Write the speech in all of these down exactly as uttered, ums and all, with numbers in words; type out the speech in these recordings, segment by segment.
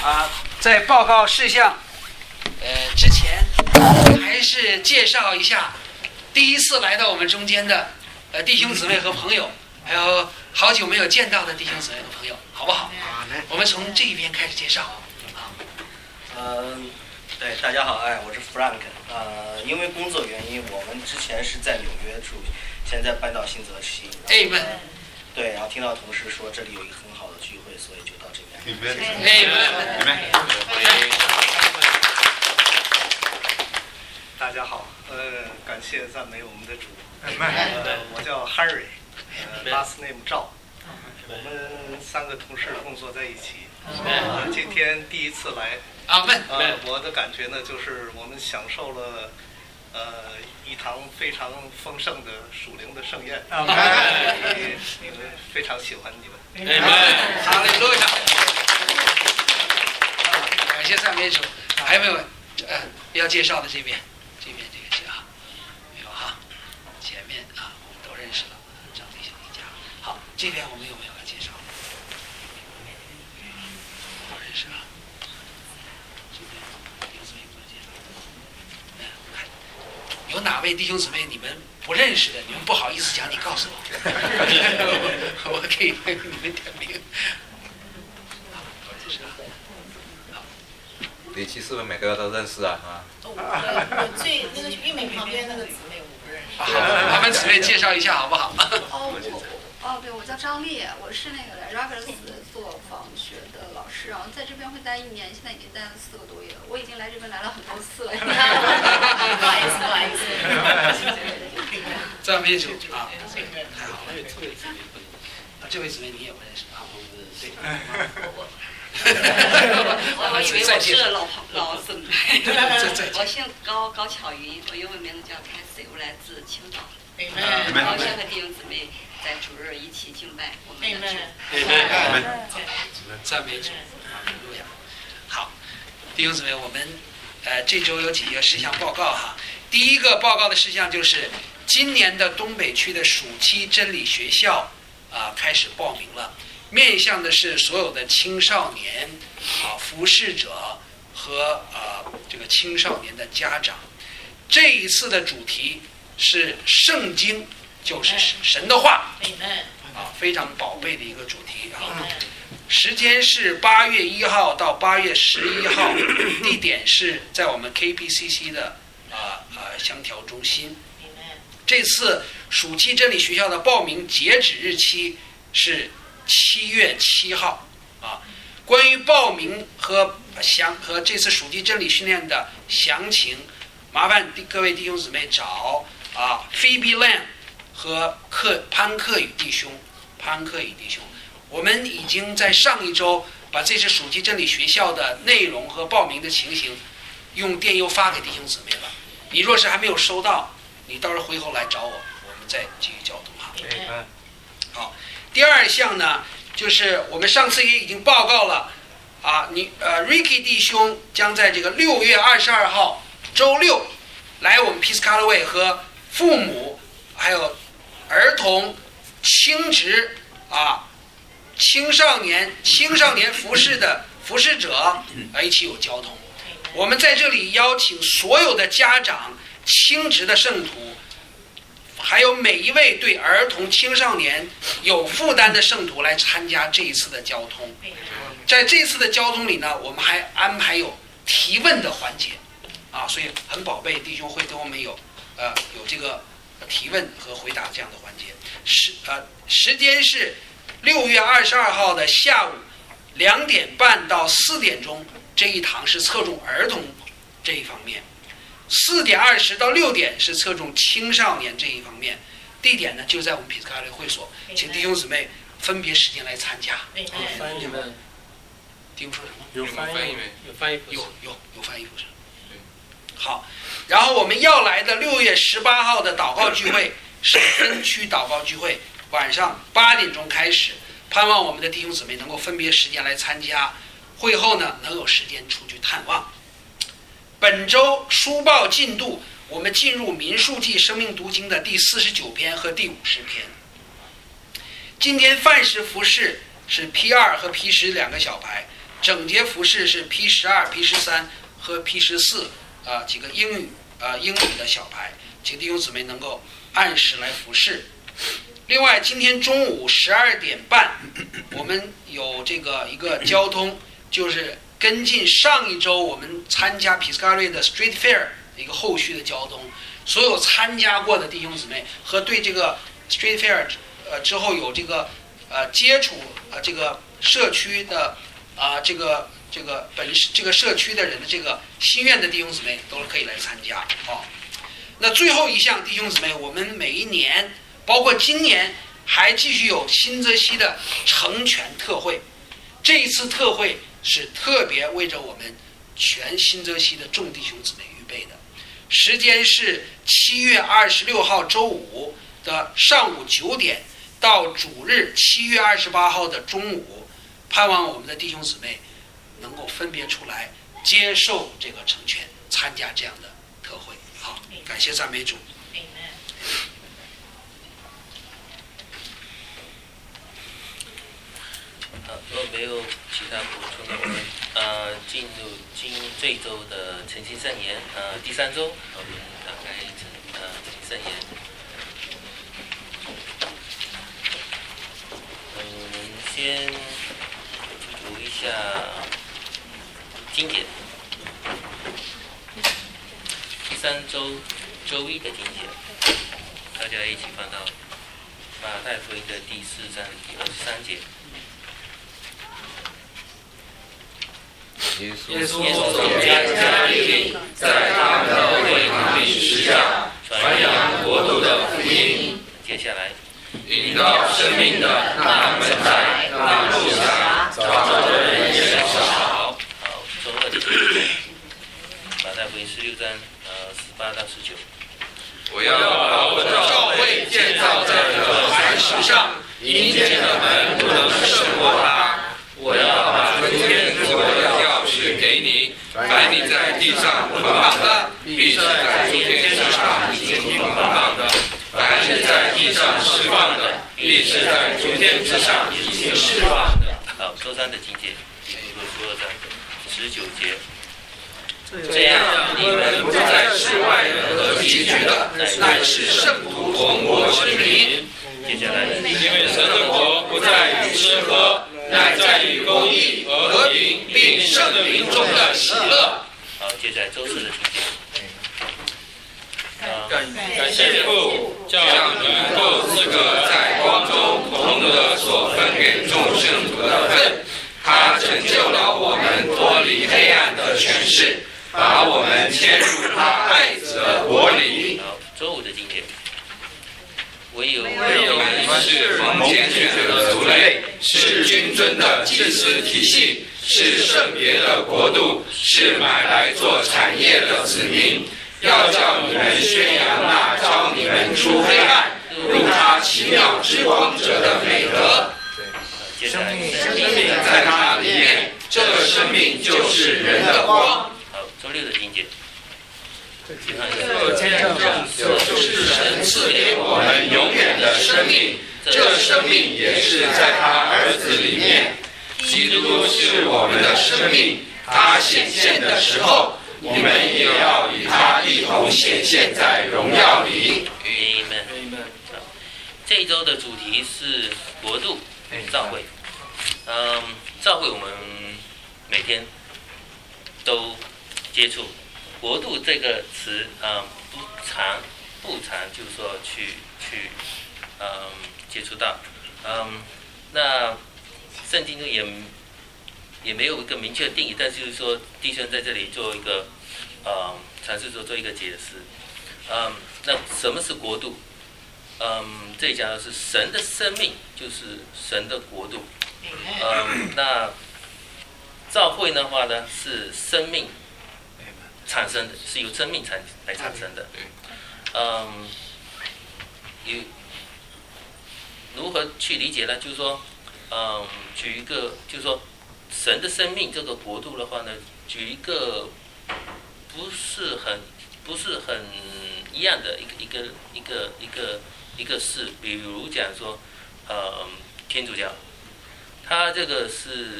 啊，在报告事项呃之前，还是介绍一下第一次来到我们中间的呃弟兄姊妹和朋友，还有好久没有见到的弟兄姊妹和朋友，好不好？我们从这一边开始介绍。 嗯、呃，对，大家好，哎，我是 Frank。呃，因为工作原因，我们之前是在纽约住，现在搬到新泽西。 哎们。 对，然后听到同事说这里有一个很好的聚会，所以就到这边。 哎们。 大家好，呃，感谢赞美我们的主。呃，我叫 Harry， 呃 ，last name 赵。我们三个同事工作在一起。呃，今天第一次来。 啊们。 呃，我的感觉呢，就是我们享受了呃一堂非常丰盛的属灵的盛宴。啊，你们非常喜欢你们。 哎们，哈利路亚。感谢赞美主。还有没有呃要介绍的这边？这边这个是啊，没有哈，前面啊我们都认识了，张弟兄一家。好，这边我们有没有要介绍？都认识啊。这边弟兄姊妹不介绍。嗯，看有哪位弟兄姊妹你们不认识的，你们不好意思讲，你告诉我，我可以为你们点名。 离奇是不是每个都认识啊？啊我我最那个玉美旁边那个姊妹我不认识。 好，麻烦姊妹介绍一下好不好？ 哦，我哦对，我叫张丽，我是那个来 Rogers 做访学的老师，然后在这边会待一年，现在已经待了四个多月了。我已经来这边来了很多次了。不好意思，不好意思。 赞美主啊，太好了。啊，这位姊妹你也不认识啊？对。 我我以为我是老朋老姊妹。我姓高，高巧云，我英文名字叫 Cassie， 我来自青岛。高兴和弟兄姊妹在主日一起敬拜我们的主。 赞美主，哈利路亚。好，弟兄姊妹，我们呃这周有几个事项报告哈。第一个报告的事项就是今年的东北区的暑期真理学校啊、呃、开始报名了。面向的是所有的青少年啊、服侍者和啊、呃、这个青少年的家长。这一次的主题是圣经，就是神的话，啊，非常宝贝的一个主题啊。时间是八月一号到八月十一号，地点是在我们 K P C C 的啊啊香调中心。这次暑期真理学校的报名截止日期是七月七号啊。关于报名和详和这次暑期真理训练的详情，麻烦各位弟兄姊妹找啊 Phoebe Lam 和克潘克宇弟兄，潘克宇弟兄，我们已经在上一周把这次暑期真理学校的内容和报名的情形用电邮发给弟兄姊妹了。你若是还没有收到，你到时候回头来找我，我们再继续交通哈。好。第二项呢，就是我们上次也已经报告了，啊，你呃 Ricky 弟兄将在这个六月二十二号周六来我们 Piscataway 和父母还有儿童、青职啊、青少年、青少年服侍的服侍者啊一起有交通。我们在这里邀请所有的家长、青职的圣徒。还有每一位对儿童青少年有负担的圣徒来参加这一次的交通。在这次的交通里呢，我们还安排有提问的环节啊，所以很宝贝弟兄会跟我们有呃有这个提问和回答这样的环节。时呃时间是六月二十二号的下午两点半到四点钟，这一堂是侧重儿童这一方面。四点二十到六点是侧重青少年这一方面，地点呢就在我们 Piscataway 会所，请弟兄姊妹分别时间来参加。 有翻译吗？ 弟兄说什么？ 有翻译没？有翻译不是？ 有有有翻译不是？好，然后我们要来的六月十八号的祷告聚会是分区祷告聚会，晚上八点钟开始，盼望我们的弟兄姊妹能够分别时间来参加。会后呢，能有时间出去探望。本周书报进度，我们进入民数记生命读经的第四十九篇和第五十篇。今天饭食服饰是 P 二和 P 十两个小牌， 整节服饰是 P 十二、P 十三和 P 十四啊几个英语啊英语的小牌，请弟兄姊妹能够按时来服侍。另外，今天中午十二点半，我们有这个一个交通，就是跟进上一周我们参加 Piscataway 的 Street Fair 一个后续的交通。所有参加过的弟兄姊妹和对这个 Street Fair 呃之后有这个呃接触呃这个社区的啊、呃、这个这个本这个社区的人的这个心愿的弟兄姊妹都可以来参加啊、哦。那最后一项弟兄姊妹，我们每一年。包括今年还继续有新泽西的成全特会，这一次特会是特别为着我们全新泽西的众弟兄姊妹预备的，时间是七月二十六号周五的上午九点到主日七月二十八号的中午，盼望我们的弟兄姊妹能够分别出来接受这个成全，参加这样的特会。好，感谢赞美主。 好，如果没有其他补充的，我们呃进入今这一周的诚心圣言，呃第三周，我们打开诚呃诚心圣言。嗯，我们先读一下经典，第三周周一的经典，大家一起翻到马太福音的第四章第二十三节。 耶稣耶稣走遍加利利，在他们的会堂里施教，传扬国度的福音。 接下来， 引到生命的那门在那路上，找的人也少。 好，周二的马太福音十六章呃十八到十九。 我要把我的教会建造在这磐石上，阴间的门不能胜过它。我要把诸天国的钥匙给你，凡你在地上捆绑的，必是在诸天之上已经捆绑的；凡是在地上释放的，必是在诸天之上已经释放的。 好，周三的经节，周二章十九节。 这样，你们不再是外人和寄居的，乃是圣徒同国之民。 接下来， 因为神的国不在于吃喝，乃在于公义、和平，并圣灵中的喜乐。 好，接下来周四的经节。 感感谢父，叫你们够资格在光中同得所分给众圣徒的份。他拯救了我们脱离黑暗的权势，把我们迁入他爱子的国里。 好，周五的经节。唯有唯有你们是蒙拣选的族类，是君尊的祭司体系，是圣别的国度，是买来做产业的子民。要叫你们宣扬那召你们出黑暗，入他奇妙之光者的美德。 生命生命在他里面，这个生命就是人的光。 好，周六的经节。 这见证就是神赐给我们永远的生命，这生命也是在他儿子里面。基督是我们的生命，他显现的时候，你们也要与他一同显现在荣耀里。 Amen。这一周的主题是国度召会。嗯，召会我们每天都接触。国度这个词，嗯，不常不常，就是说去去，嗯，接触到，嗯，那圣经中也也没有一个明确的定义，但就是说，弟兄在这里做一个，嗯，尝试做做一个解释，嗯，那什么是国度？嗯，这里讲的是神的生命，就是神的国度，嗯，那召会的话呢，是生命产生的，是由生命产来产生的。嗯，有如何去理解呢？就是说，嗯，举一个，就是说，神的生命这个国度的话呢，举一个不是很不是很一样的一个一个一个一个一个事，比如讲说，嗯，天主教，它这个是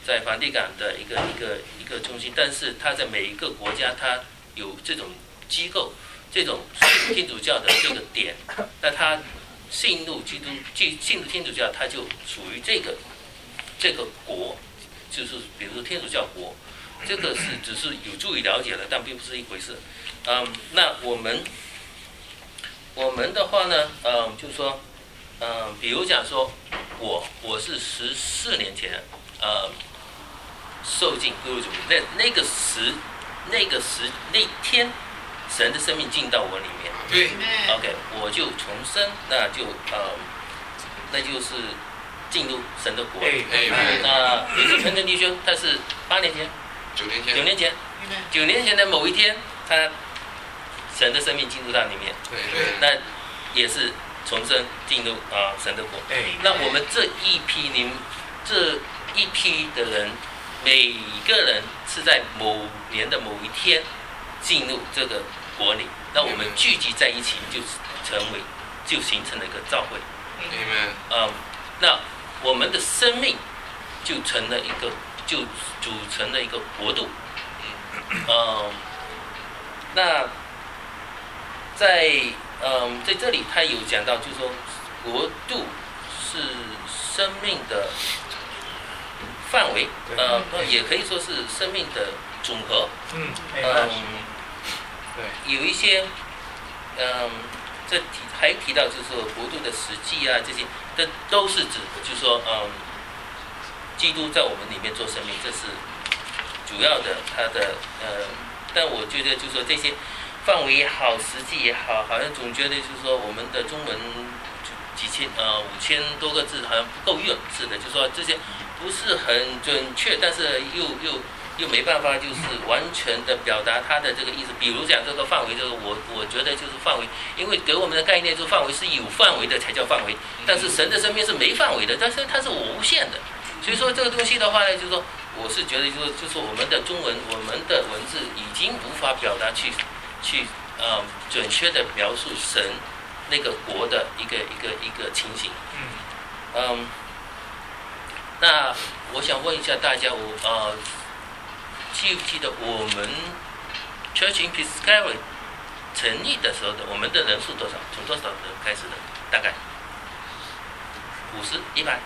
在梵蒂冈的一个一个一个中心，但是它在每一个国家它有这种机构，这种天主教的这个点，那它信入基督，信信入天主教，它就属于这个这个国，就是比如说天主教国，这个是只是有助于了解了，但并不是一回事。嗯，那我们我们的话呢，嗯，就是说，嗯，比如讲说，我我是十四年前，呃，受尽各种那那个时那个时那天，神的生命进到我里面， 对 ，OK， 我就重生，那就呃，那就是进入神的国。那比如说陈晨弟兄，他是八年前， 九年前， 九年前，九年前的某一天，他神的生命进入到里面， 对对， 那也是重生进入啊、呃、神的国。那我们这一批您这一批的人，每个人是在某年的某一天进入这个国里，那我们聚集在一起，就成为就形成了一个教会。嗯，那我们的生命就成了一个，就组成了一个国度。嗯，那在嗯在这里他有讲到，就是说国度是生命的范围，呃，也可以说是生命的总和。嗯，嗯，对，有一些，嗯，这提还提到就是说国度的实际啊，这些，这都是指就是说，嗯，基督在我们里面做生命，这是主要的，它的呃，但我觉得就是说这些范围也好，实际也好，好像总觉得就是说我们的中文几千呃五千多个字好像不够用，是的，就是说这些不是很准确，但是又又又没办法就是完全的表达它的这个意思。比如讲这个范围，这个我我觉得就是范围，因为给我们的概念就是范围是有范围的才叫范围，但是神的生命是没范围的，但是它是无限的。所以说这个东西的话呢，就是说我是觉得就是就是我们的中文，我们的文字已经无法表达去去呃准确的描述神那个国的一个一个一个情形。嗯，那我想问一下大家，我呃记不记得我们 Church in Piscataway 成立的时候的我们的人数多少？从多少人开始的？大概五十、一百，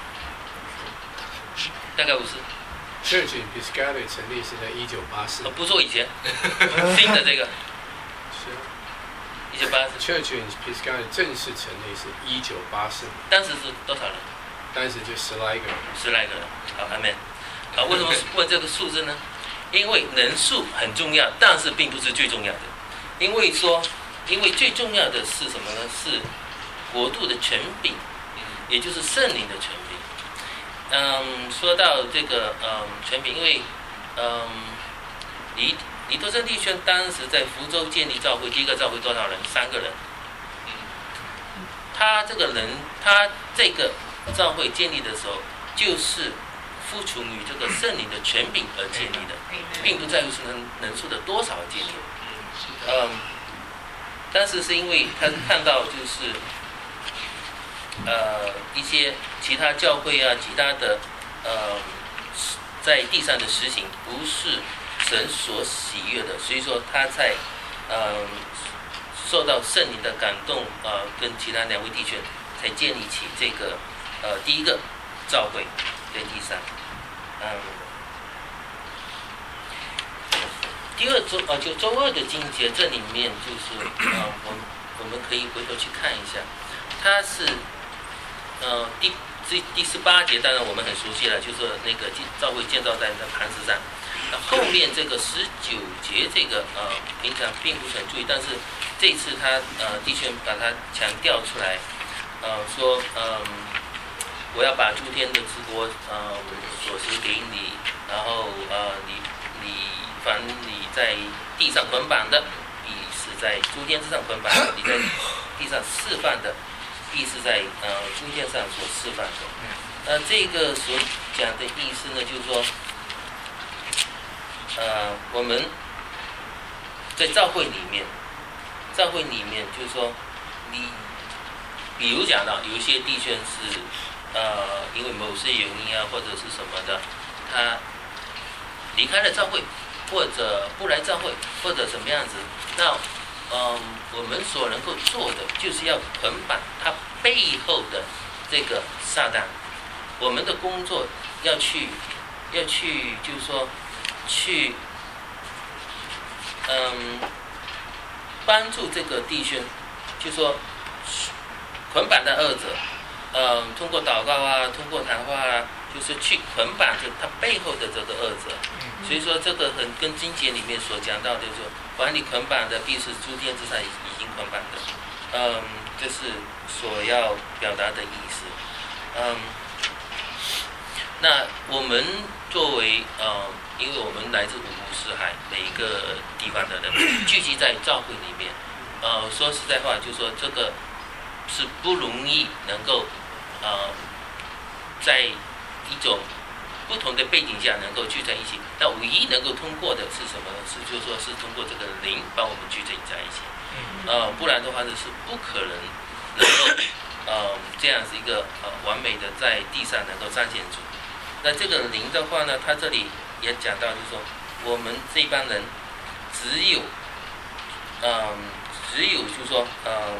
大概五十。 Church in Piscataway 成立是在一九八四年， 不说以前，新的这个。一九八四。 Church in Piscataway 正式成立是一九八四年。 当时是多少人？ 当时就十来个人。 十来个人。好，阿门。好，为什么问这个数字呢？因为人数很重要，但是并不是最重要的。因为说，因为最重要的是什么呢？是国度的权柄，也就是圣灵的权柄。嗯，说到这个嗯权柄，因为嗯李李德生弟兄当时在福州建立教会，第一个教会多少人？三个人。他这个人，他这个教会建立的时候，就是服从于这个圣灵的权柄而建立的，并不在乎是人人数的多少而建立。嗯，但是是因为他看到就是呃一些其他教会啊，其他的呃在地上的实行不是神所喜悦的，所以说他在呃受到圣灵的感动啊、呃，跟其他两位弟兄才建立起这个呃第一个教会在地上。嗯，第二周呃就周二的经节，这里面就是呃我我们可以回头去看一下，它是呃第第第十八节，当然我们很熟悉了，就是那个教会建造在那磐石上。那后面这个十九节这个呃平常并不是很注意，但是这次他呃弟兄把它强调出来，呃说嗯。呃我要把诸天的之国，呃，所赐给你，然后呃，你你凡你在地上捆绑的，必是在诸天之上捆绑的；你在地上释放的，必是在呃诸天上所释放的。那这个所讲的意思呢，就是说，呃，我们在教会里面，教会里面就是说，你比如讲到有一些弟兄是。呃，因为某些原因啊，或者是什么的，他离开了教会，或者不来教会，或者什么样子，那嗯，我们所能够做的就是要捆绑他背后的这个撒旦。我们的工作要去要去就是说去嗯帮助这个弟兄，就是说捆绑的恶者，嗯，通过祷告啊，通过谈话啊，就是去捆绑着他背后的这个恶者。所以说这个很跟经节里面所讲到的，就是说凡你捆绑的，必是诸天之上已经捆绑的。嗯，这是所要表达的意思。嗯，那我们作为呃，因为我们来自五湖四海每一个地方的人，聚集在教会里面，呃，说实在话，就说这个是不容易能够呃，在一种不同的背景下能够聚在一起。那唯一能够通过的是什么呢？是就是说是通过这个灵把我们聚集在一起。呃，不然的话呢是不可能能够呃这样子一个呃完美的在地上能够彰显主。那这个灵的话呢，他这里也讲到，就是说我们这帮人只有嗯、呃、只有就是说嗯、呃、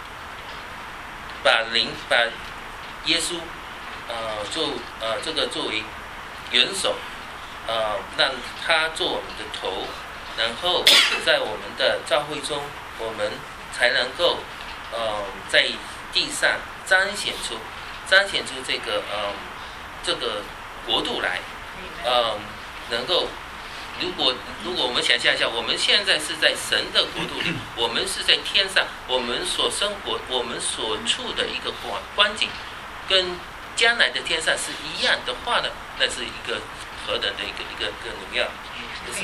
把灵把耶稣呃做呃这个作为元首，呃让他做我们的头，然后在我们的教会中，我们才能够呃在地上彰显出彰显出这个呃这个国度来，呃能够如果如果我们想象一下，我们现在是在神的国度里，我们是在天上，我们所生活我们所处的一个环环境跟将来的天上是一样的话呢，那是一个何等的一个一个一个荣耀，就是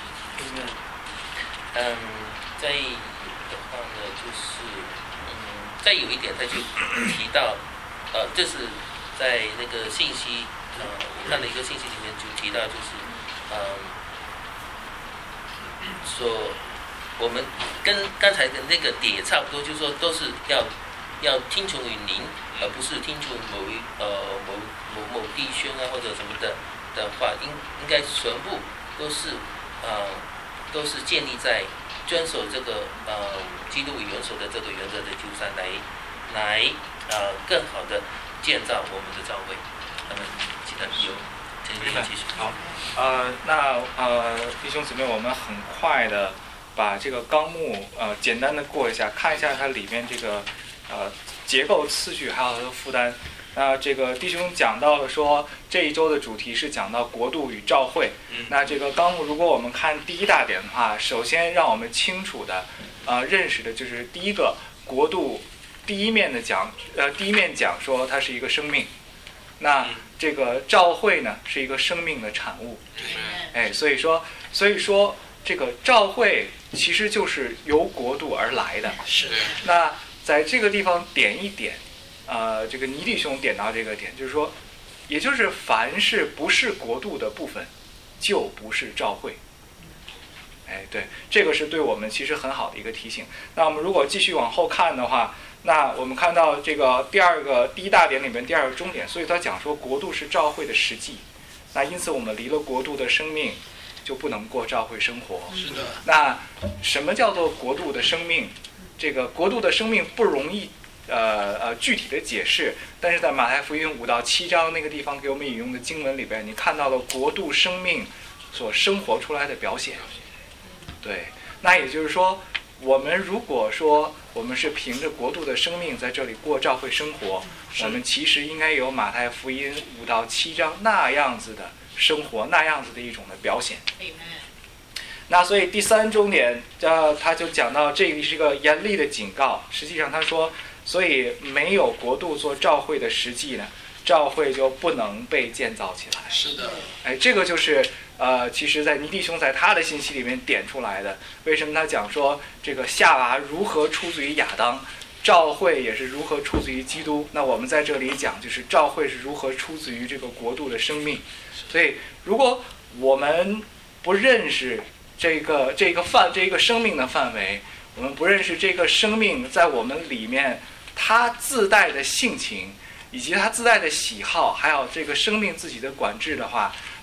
嗯再的话呢，就是嗯再有一点他就提到呃这是在那个信息呃我看了一个信息里面就提到，就是嗯说我们跟刚才的那个点差不多，就是说都是要要听从于您，而不是听从某一呃某某某弟兄啊或者什么的的话，应应该全部都是呃都是建立在遵守这个呃基督为元首的这个原则的基础上来来呃更好的建造我们的教会。那么其他有陈先生继续。 好，呃，那呃弟兄姊妹，我们很快的把这个纲目呃简单的过一下，看一下它里面这个呃结构次序还有它的负担。那这个弟兄讲到了说这一周的主题是讲到国度与教会。那这个纲目如果我们看第一大点的话，首先让我们清楚的呃认识的就是第一个国度，第一面的讲呃第一面讲说它是一个生命，那这个教会呢是一个生命的产物。哎，所以说所以说这个教会其实就是由国度而来的。 是的。 那在这个地方点一点。呃，这个倪弟兄点到这个点，就是说，也就是凡是不是国度的部分，就不是教会。哎，对，这个是对我们其实很好的一个提醒。那我们如果继续往后看的话，那我们看到这个第二个第一大点里面第二个终点，所以他讲说国度是教会的实际。那因此我们离了国度的生命，就不能过教会生活。 是的。 那什么叫做国度的生命？这个国度的生命不容易。呃呃，具体的解释，但是在马太福音五到七章那个地方给我们引用的经文里边，你看到了国度生命所生活出来的表现。对，那也就是说，我们如果说我们是凭着国度的生命在这里过教会生活，我们其实应该有马太福音五到七章那样子的生活，那样子的一种的表现。那所以第三重点，呃，他就讲到这里是一个严厉的警告。实际上他说，所以没有国度做教会的实际呢，教会就不能被建造起来。 是的。 哎，这个就是呃，其实在倪弟兄在他的信息里面点出来的。为什么他讲说这个夏娃如何出自于亚当，教会也是如何出自于基督？那我们在这里讲就是教会是如何出自于这个国度的生命。所以如果我们不认识这个这个范这个生命的范围，我们不认识这个生命在我们里面它自带的性情，以及它自带的喜好，还有这个生命自己的管制的话，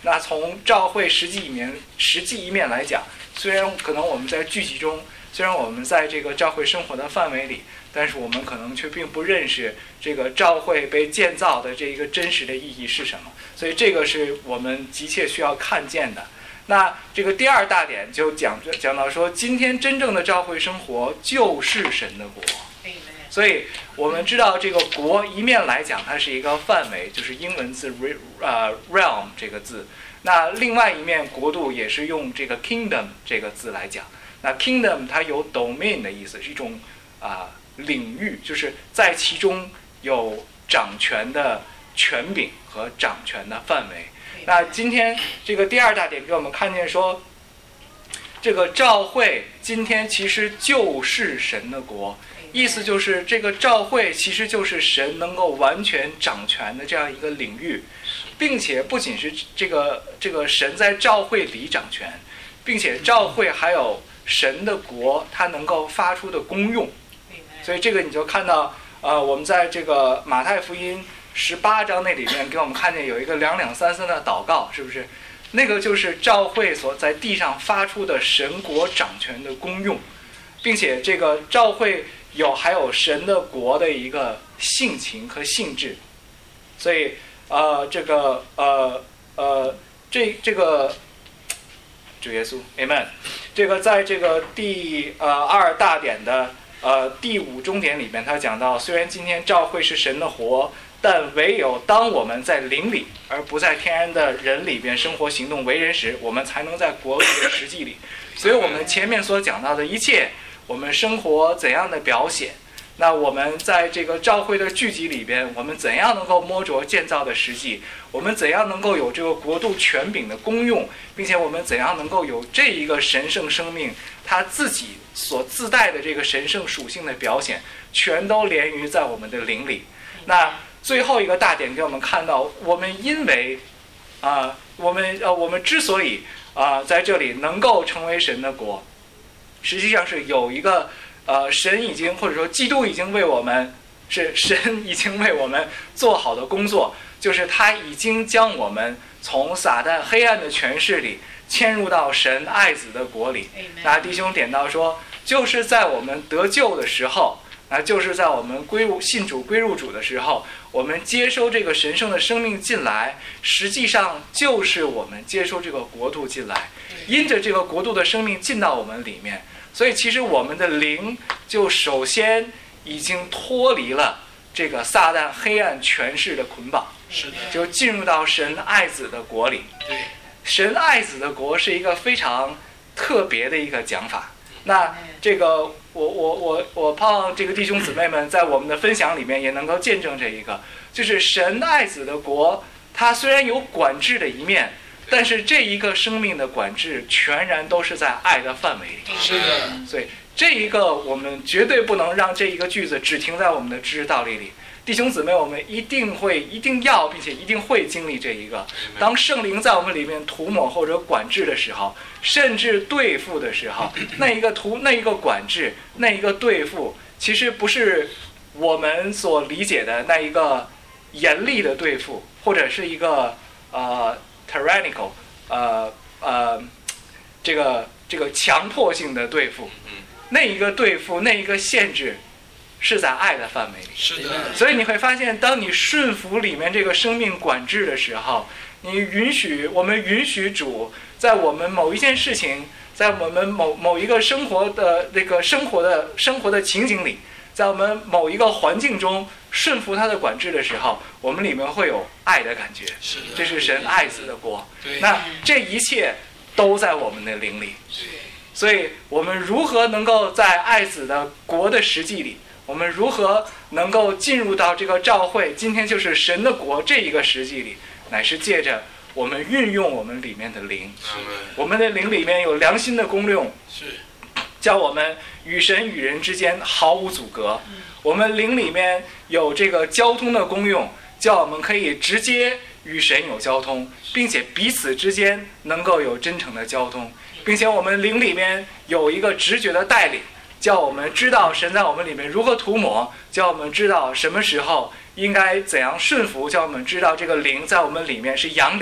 那从教会实际一面实际一面来讲，虽然可能我们在聚集中，虽然我们在这个教会生活的范围里，但是我们可能却并不认识这个教会被建造的这一个真实的意义是什么。所以这个是我们急切需要看见的。那这个第二大点就讲讲到说，今天真正的教会生活就是神的国。所以我们知道这个国一面来讲它是一个范围，就是英文字 re, 呃 realm 这个字，那另外一面国度也是用这个 kingdom 这个字来讲。那 kingdom 它有 domain 的意思，是一种啊、呃、领域，就是在其中有掌权的权柄和掌权的范围。那今天这个第二大点给我们看见说，这个教会今天其实就是神的国。意思就是这个教会其实就是神能够完全掌权的这样一个领域，并且不仅是这个这个神在教会里掌权，并且教会还有神的国它能够发出的功用。所以这个你就看到呃，我们在这个马太福音十八章那里面给我们看见有一个两两三三的祷告，是不是？那个就是教会所在地上发出的神国掌权的功用，并且这个教会有还有神的国的一个性情和性质。所以呃这个呃呃这这个主耶稣 Amen， 这个在这个第呃二大点的呃第五中点里面，他讲到，虽然今天教会是神的活，但唯有当我们在灵里而不在天然的人里边生活行动为人时，我们才能在国度的实际里。所以我们前面所讲到的一切，我们生活怎样的表现，那我们在这个教会的聚集里边，我们怎样能够摸着建造的实际，我们怎样能够有这个国度权柄的功用，并且我们怎样能够有这一个神圣生命它自己所自带的这个神圣属性的表现，全都连于在我们的灵里。那最后一个大点给我们看到，我们因为啊、呃，我们呃，我们之所以啊、呃、在这里能够成为神的国，实际上是有一个呃神已经或者说基督已经为我们是神已经为我们做好的工作，就是他已经将我们从撒旦黑暗的权势里迁入到神爱子的国里。那弟兄点到说，就是在我们得救的时候，那就是在我们归入信主归入主的时候，我们接收这个神圣的生命进来，实际上就是我们接收这个国度进来，因着这个国度的生命进到我们里面，所以其实我们的灵就首先已经脱离了这个撒旦黑暗权势的捆绑， 是的， 就进入到神爱子的国里。 对， 神爱子的国是一个非常特别的一个讲法。那这个我我我我盼望这个弟兄姊妹们在我们的分享里面也能够见证这一个，就是神爱子的国，它虽然有管制的一面，但是这一个生命的管制全然都是在爱的范围里。 是的， 所以这一个我们绝对不能让这一个句子只停在我们的知识道理里。弟兄姊妹，我们一定会一定要并且一定会经历这一个，当圣灵在我们里面涂抹或者管制的时候，甚至对付的时候，那一个涂那一个管制那一个对付，其实不是我们所理解的那一个严厉的对付，或者是一个呃 tyrannical 呃呃这个这个强迫性的对付，那一个对付那一个限制是在爱的范围里。 是的， 所以你会发现，当你顺服里面这个生命管制的时候，你允许我们允许主在我们某一件事情，在我们某某一个生活的那个生活的生活的情景里，在我们某一个环境中顺服他的管制的时候，我们里面会有爱的感觉。 是的， 这是神爱子的国。 对， 那这一切都在我们的灵里。所以我们如何能够在爱子的国的实际里，我们如何能够进入到这个教会今天就是神的国这一个实际里，乃是借着我们运用我们里面的灵。我们的灵里面有良心的功用， 是叫我们与神与人之间毫无阻隔。我们灵里面有这个交通的功用，叫我们可以直接与神有交通，并且彼此之间能够有真诚的交通，并且我们灵里面有一个直觉的带领，叫我们知道神在我们里面如何涂抹，叫我们知道什么时候应该怎样顺服，叫我们知道这个灵在我们里面是养脸，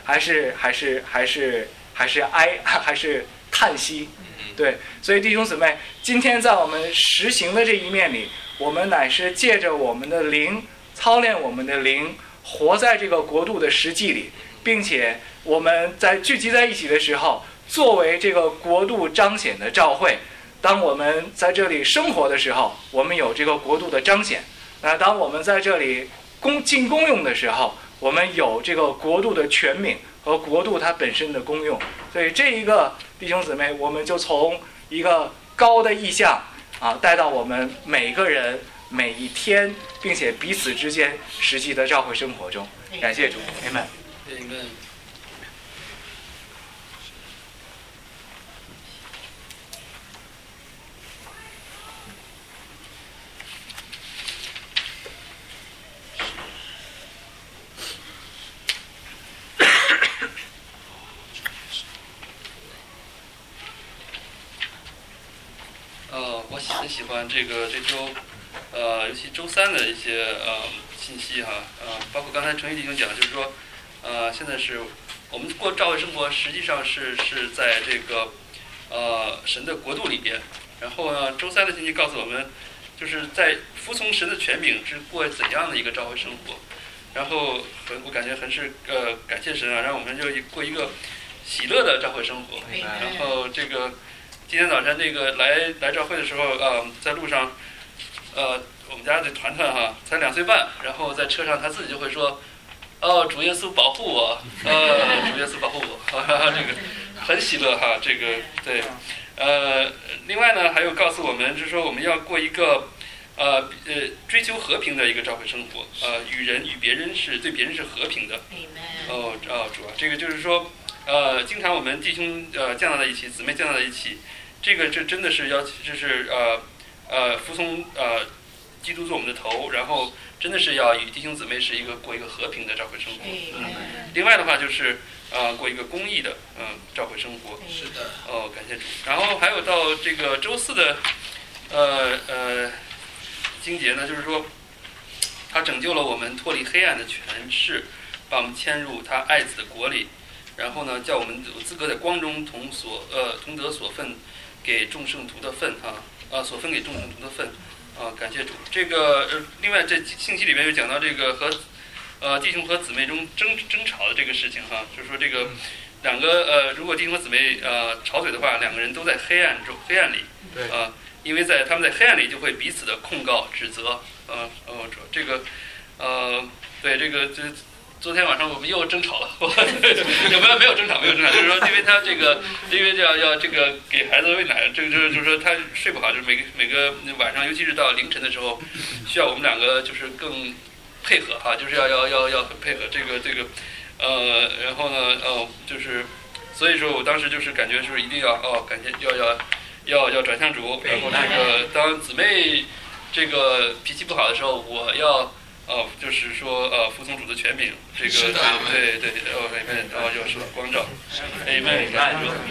还是还是还是还是哀还是叹息？对，所以弟兄姊妹，今天在我们实行的这一面里，我们乃是借着我们的灵操练我们的灵，活在这个国度的实际里，并且我们在聚集在一起的时候，作为这个国度彰显的召会。当我们在这里生活的时候，我们有这个国度的彰显；那当我们在这里公尽功用的时候，我们有这个国度的权柄和国度它本身的功用。所以这一个弟兄姊妹，我们就从一个高的意象啊，带到我们每个人每一天，并且彼此之间实际的教会生活中。感谢主 ，Amen。 Amen。 呃，我很喜欢这个这周，呃，尤其周三的一些呃信息哈，呃，包括刚才程毅弟兄讲，就是说，呃，现在是我们过教会生活，实际上是是在这个呃神的国度里边。然后呢，周三的信息告诉我们，就是在服从神的权柄是过怎样的一个教会生活。然后很我感觉很是呃感谢神啊，让我们就过一个喜乐的教会生活。然后这个。今天早晨那个来来教会的时候，呃，在路上，呃，我们家的团团哈，才两岁半，然后在车上他自己就会说，哦，主耶稣保护我，呃，主耶稣保护我，哈哈，这个很喜乐哈，这个对，呃，另外呢，还有告诉我们，就是说我们要过一个，呃呃，追求和平的一个教会生活，呃，与人与别人是对别人是和平的。哦哦，主啊，这个就是说，呃，经常我们弟兄呃降到在一起，姊妹降到在一起。这个这真的是要，就是呃呃服从呃基督做我们的头，然后真的是要与弟兄姊妹是一个过一个和平的教会生活。嗯。另外的话就是呃过一个公益的嗯、呃、教会生活。 是的。 哦，感谢主。然后还有到这个周四的呃呃经节呢，就是说他拯救了我们脱离黑暗的权势，把我们迁入他爱子的国里，然后呢叫我们有资格在光中同所呃同得所分。给众圣徒的份啊，啊所分给众圣徒的份，啊感谢主。这个呃，另外这信息里面又讲到这个和呃弟兄和姊妹中争争吵的这个事情哈、啊，就是说这个两个呃，如果弟兄和姊妹呃吵嘴的话，两个人都在黑暗中黑暗里，对啊，因为在他们在黑暗里就会彼此的控告指责，呃呃这个呃对这个这。昨天晚上我们又争吵了，有没有没有争吵没有争吵，就是说因为他这个因为要要这个给孩子喂奶，这个就是就是说他睡不好，就是每个每个晚上，尤其是到凌晨的时候，需要我们两个就是更配合哈，就是要要要要很配合这个这个呃，然后呢呃就是所以说我当时就是感觉就是一定要哦感觉要要要要转向主，然后这个当姊妹这个脾气不好的时候，我要。哦，就是说，呃，服从主的权柄，这个对对对，哦，里面哦，又受到光照，哎，妹妹，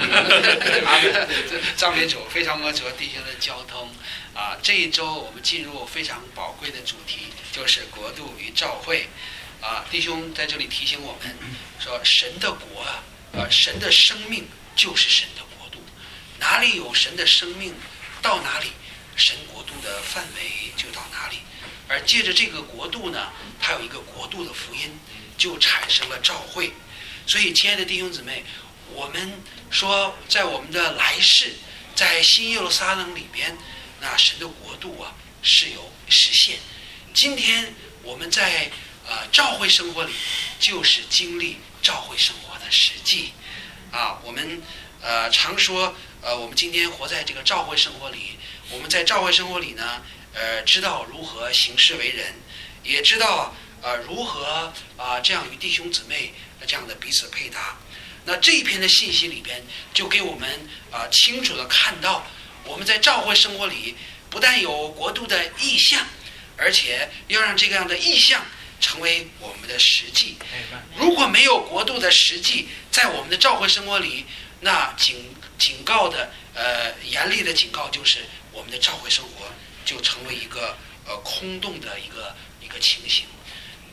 张别主非常摸着弟兄的交通啊！这一周我们进入非常宝贵的主题，就是国度与召会啊！弟兄在这里提醒我们说，神的国啊，呃，神的生命就是神的国度，哪里有神的生命，到哪里，神国度的范围就到哪里。而借着这个国度呢，它有一个国度的福音，就产生了召会。所以，亲爱的弟兄姊妹，我们说，在我们的来世，在新耶路撒冷里边，那神的国度啊是有实现。今天我们在呃召会生活里，就是经历召会生活的实际啊。我们呃常说，呃，我们今天活在这个召会生活里，我们在召会生活里呢。呃，知道如何行事为人，也知道呃如何啊、呃、这样与弟兄姊妹这样的彼此配搭。那这一篇的信息里边，就给我们啊、呃、清楚的看到，我们在召会生活里不但有国度的意象，而且要让这样的意象成为我们的实际。如果没有国度的实际，在我们的召会生活里，那警警告的呃严厉的警告就是我们的召会生活。就成为一个呃空洞的一个一个情形，啊、呃，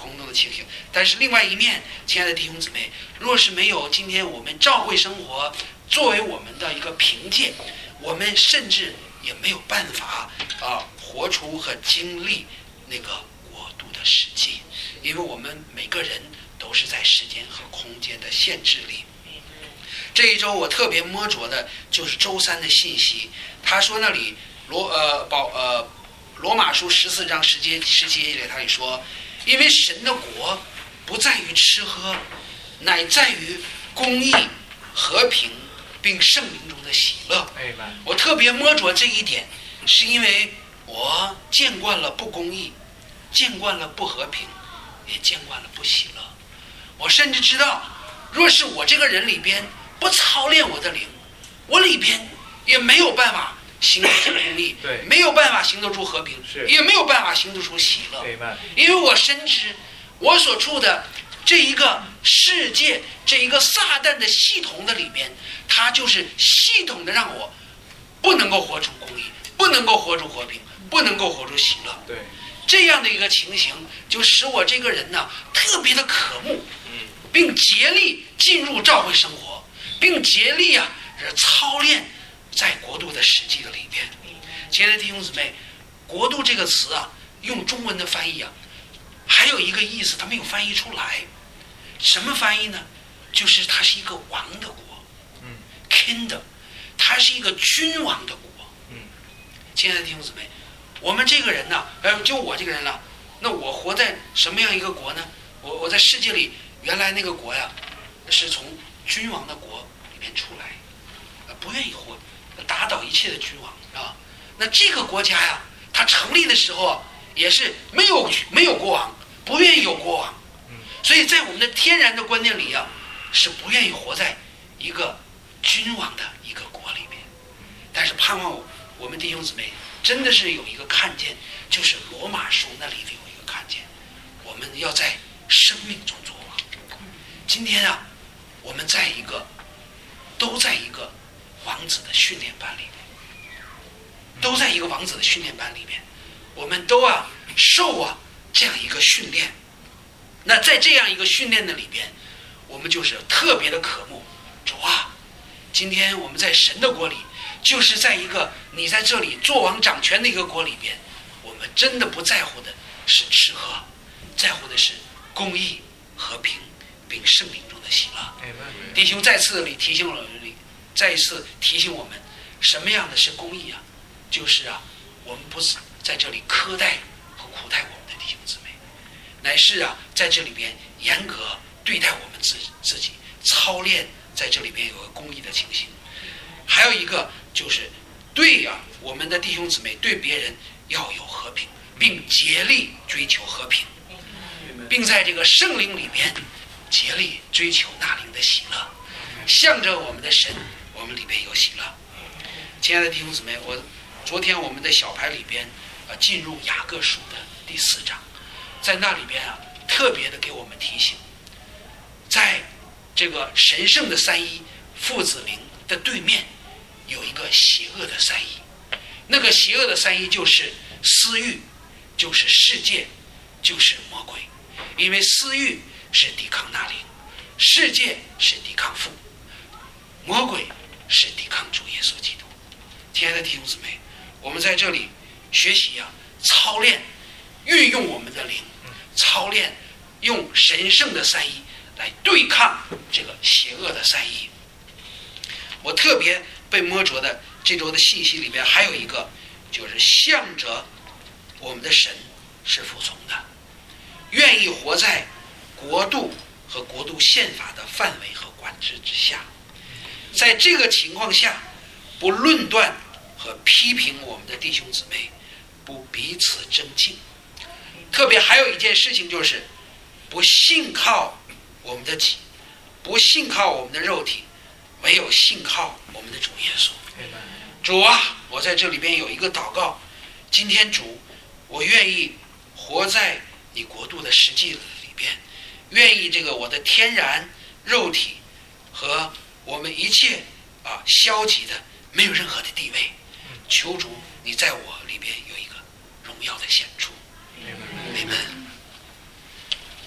空洞的情形。但是另外一面，亲爱的弟兄姊妹，若是没有今天我们教会生活作为我们的一个凭借，我们甚至也没有办法啊活出和经历那个国度的实际，因为我们每个人都是在时间和空间的限制里。这一周我特别摸着的就是周三的信息，他说那里罗呃保呃罗马书十四章十节十节里他里说，因为神的国不在于吃喝，乃在于公义、和平，并圣灵中的喜乐。我特别摸着这一点，是因为我见惯了不公义，见惯了不和平，也见惯了不喜乐。我甚至知道，若是我这个人里边不操练我的灵，我里边也没有办法行得出公义，没有办法行得出和平，也没有办法行得出喜乐。因为我深知我所处的这一个世界，这一个撒旦的系统的里面，它就是系统的让我不能够活出公义，不能够活出和平，不能够活出喜乐。 对， 这样的一个情形，就使我这个人呢特别的渴慕，并竭力进入教会生活，并竭力啊操练在国度的实际的里边。亲爱的弟兄姊妹，国度这个词啊，用中文的翻译啊，还有一个意思，它没有翻译出来。什么翻译呢？就是它是一个王的国，嗯 ，kingdom， 它是一个君王的国。嗯，亲爱的弟兄姊妹，我们这个人呢，呃，就我这个人呢，那我活在什么样一个国呢？我我在世界里原来那个国呀，是从君王的国里面出来，呃，不愿意活，打倒一切的君王啊。那这个国家呀，它成立的时候啊，也是没有没有国王，不愿意有国王。所以在我们的天然的观念里啊，是不愿意活在一个君王的一个国里面。但是盼望我我们弟兄姊妹真的是有一个看见，就是罗马书那里有一个看见，我们要在生命中作王。今天啊，我们在一个都在一个王子的训练班里面，都在一个王子的训练班里面，我们都啊受啊这样一个训练。那在这样一个训练的里边，我们就是特别的渴慕主啊，今天我们在神的国里，就是在一个你在这里做王掌权的一个国里边，我们真的不在乎的是吃喝，在乎的是公义、和平，并圣灵中的喜乐。弟兄再次里提醒我们，再一次提醒我们，什么样的是公义啊？就是啊，我们不是在这里苛待和苦待我们的弟兄姊妹，乃是啊，在这里边严格对待我们自自己，操练在这里边有个公义的情形。还有一个就是对啊，我们的弟兄姊妹对别人要有和平，并竭力追求和平，并在这个圣灵里边竭力追求那灵的喜乐，向着我们的神，我们里边有喜乐。亲爱的弟兄姊妹，我昨天我们的小牌里边呃进入雅各书的第四章，在那里边啊特别的给我们提醒，在这个神圣的三一父子灵的对面有一个邪恶的三一，那个邪恶的三一就是私欲，就是世界，就是魔鬼。因为私欲是抵抗那灵，世界是抵抗父，魔鬼是抵抗主耶稣基督。亲爱的弟兄姊妹，我们在这里学习啊，操练运用我们的灵，操练用神圣的三一来对抗这个邪恶的三一。我特别被摸着的这周的信息里边还有一个，就是向着我们的神是服从的，愿意活在国度和国度宪法的范围和管制之下。在这个情况下，不论断和批评我们的弟兄姊妹，不彼此争竞。特别还有一件事情，就是不信靠我们的己，不信靠我们的肉体，唯有信靠我们的主耶稣。主啊，我在这里边有一个祷告，今天主，我愿意活在你国度的实际里边，愿意这个我的天然肉体和我们一切啊消极的没有任何的地位，求主你在我里边有一个荣耀的显出。阿们。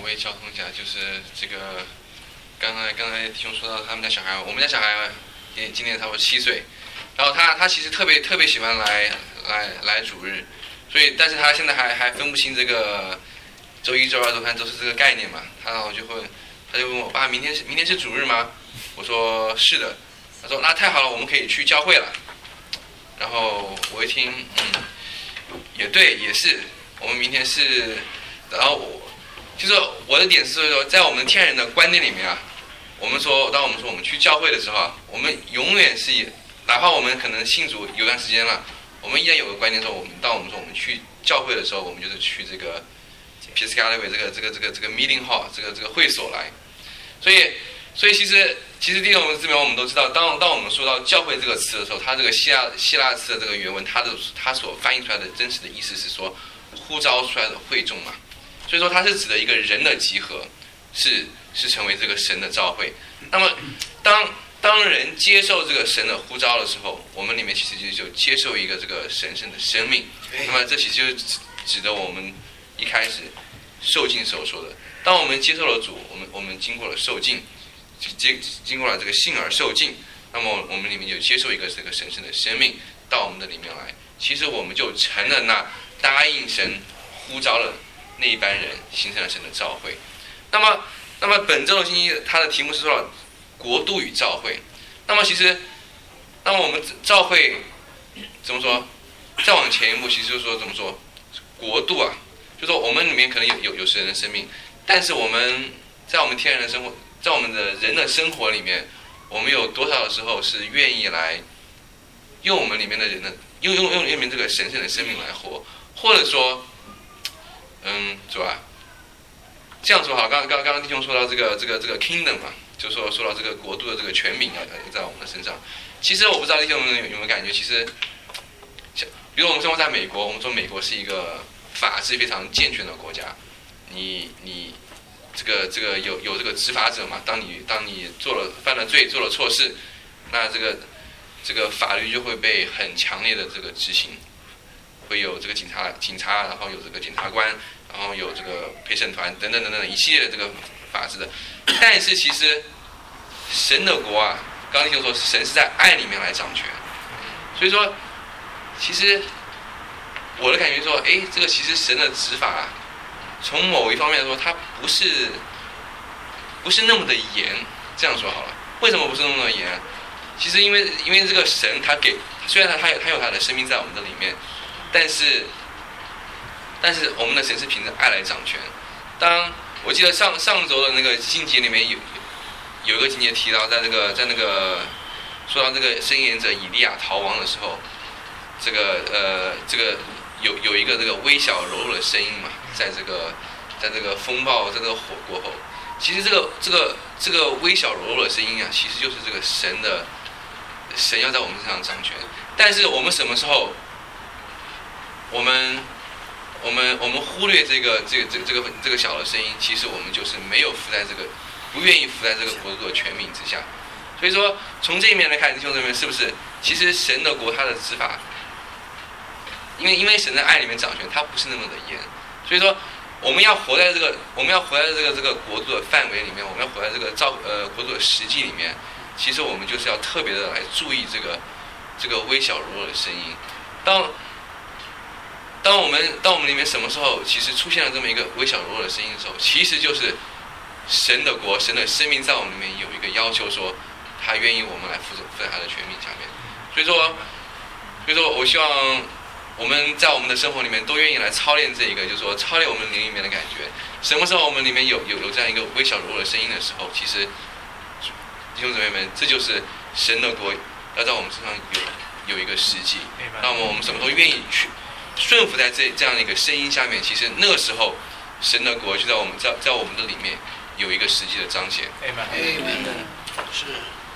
我也交通一下，就是这个刚才刚才弟兄说到他们家小孩，我们家小孩也今年差不多七岁，然后他他其实特别特别喜欢来来来主日，所以但是他现在还还分不清这个周一周二周三周四这个概念嘛，他然后就会他就问我爸，明天是明天是主日吗？我说是的，他说那太好了，我们可以去教会了。然后我一听，嗯，也对，也是，我们明天是，然后我就是我的点是说，在我们天然的观念里面啊，我们说，当我们说我们去教会的时候啊，我们永远是，哪怕我们可能信主有段时间了，我们依然有个观念说，我们当我们说我们去教会的时候，我们就是去这个 Piscataway 这个这个这个这个 meeting hall 这个这个会所来，所以所以其实其实弟兄们姊妹我们都知道，当当我们说到教会这个词的时候，它这个希腊希腊词的这个原文，它的它所翻译出来的真实的意思是说呼召出来的会众嘛，所以说它是指的一个人的集合，是是成为这个神的召会。那么当当人接受这个神的呼召的时候，我们里面其实就就接受一个这个神圣的生命。那么这其实就指指的我们一开始受浸时候说的，当我们接受了主，我们我们经过了受浸，经经过了这个信而受浸，那么我们里面就接受一个这个神圣的生命到我们的里面来。其实我们就成了那答应神呼召了那一班人，形成了神的召会。那么，那么本周的信息，它的题目是说国度与召会。那么其实，那么我们召会怎么说？再往前一步，其实就是说怎么说？国度啊，就是说我们里面可能有有有神的生命，但是我们在我们天然的生活，在我们的人的生活里面，我们有多少的时候是愿意来用我们里面的人的用用用里面这个神圣的生命来活，或者说，嗯，是吧？这样说好，刚刚刚刚弟兄说到这个这个这个 kingdom 嘛，就说说到这个国度的这个权柄啊，在我们的身上。其实我不知道弟兄们有有没有感觉，其实，比如我们生活在美国，我们说美国是一个法治非常健全的国家，你你这个这个有有这个执法者嘛，当你当你做了犯了罪，做了错事，那这个这个法律就会被很强烈的这个执行，会有这个警察警察，然后有这个检察官。然后有这个陪审团等等等等一系列的这个法制的，但是其实神的国啊，刚刚就说神是在爱里面来掌权，所以说其实我的感觉说，哎，这个其实神的执法啊，从某一方面来说，它不是不是那么的严，这样说好了。为什么不是那么的严？其实因为因为这个神他给，虽然他他有他有他的生命在我们的里面，但是。但是我们的神是凭着爱来掌权。当我记得上上周的那个经节里面有有一个经节提到，在那个在那个说到这个申言者以利亚逃亡的时候，这个呃这个有有一个这个微小柔弱的声音嘛，在这个在这个风暴在这个火过后，其实这个这个这个微小柔弱的声音啊，其实就是这个神的神要在我们身上掌权。但是我们什么时候我们我们我们忽略这个这个这个这个这个小的声音，其实我们就是没有服在这个，不愿意服在这个国度的权柄之下。所以说，从这一面来看，弟兄姊妹，是不是其实神的国它的执法，因为因为神的爱里面掌权，它不是那么的严。所以说，我们要活在这个我们要活在这个这个国度的范围里面，我们要活在这个造呃国度的实际里面，其实我们就是要特别的来注意这个这个微小柔弱的声音。当当我们当我们里面什么时候其实出现了这么一个微小柔弱的声音的时候，其实就是神的国、神的生命在我们里面有一个要求，说他愿意我们来负责负在他的权柄下面。所以说，所以说我希望我们在我们的生活里面都愿意来操练这一个，就是说操练我们灵里面的感觉。什么时候我们里面有有有这样一个微小柔弱的声音的时候，其实弟兄姊妹们，这就是神的国要在我们身上有有一个实际。那么我们什么时候愿意去顺服在这这样的一个声音下面，其实那个时候神的国就在我们在在我们的里面有一个实际的彰显。 Amen。是。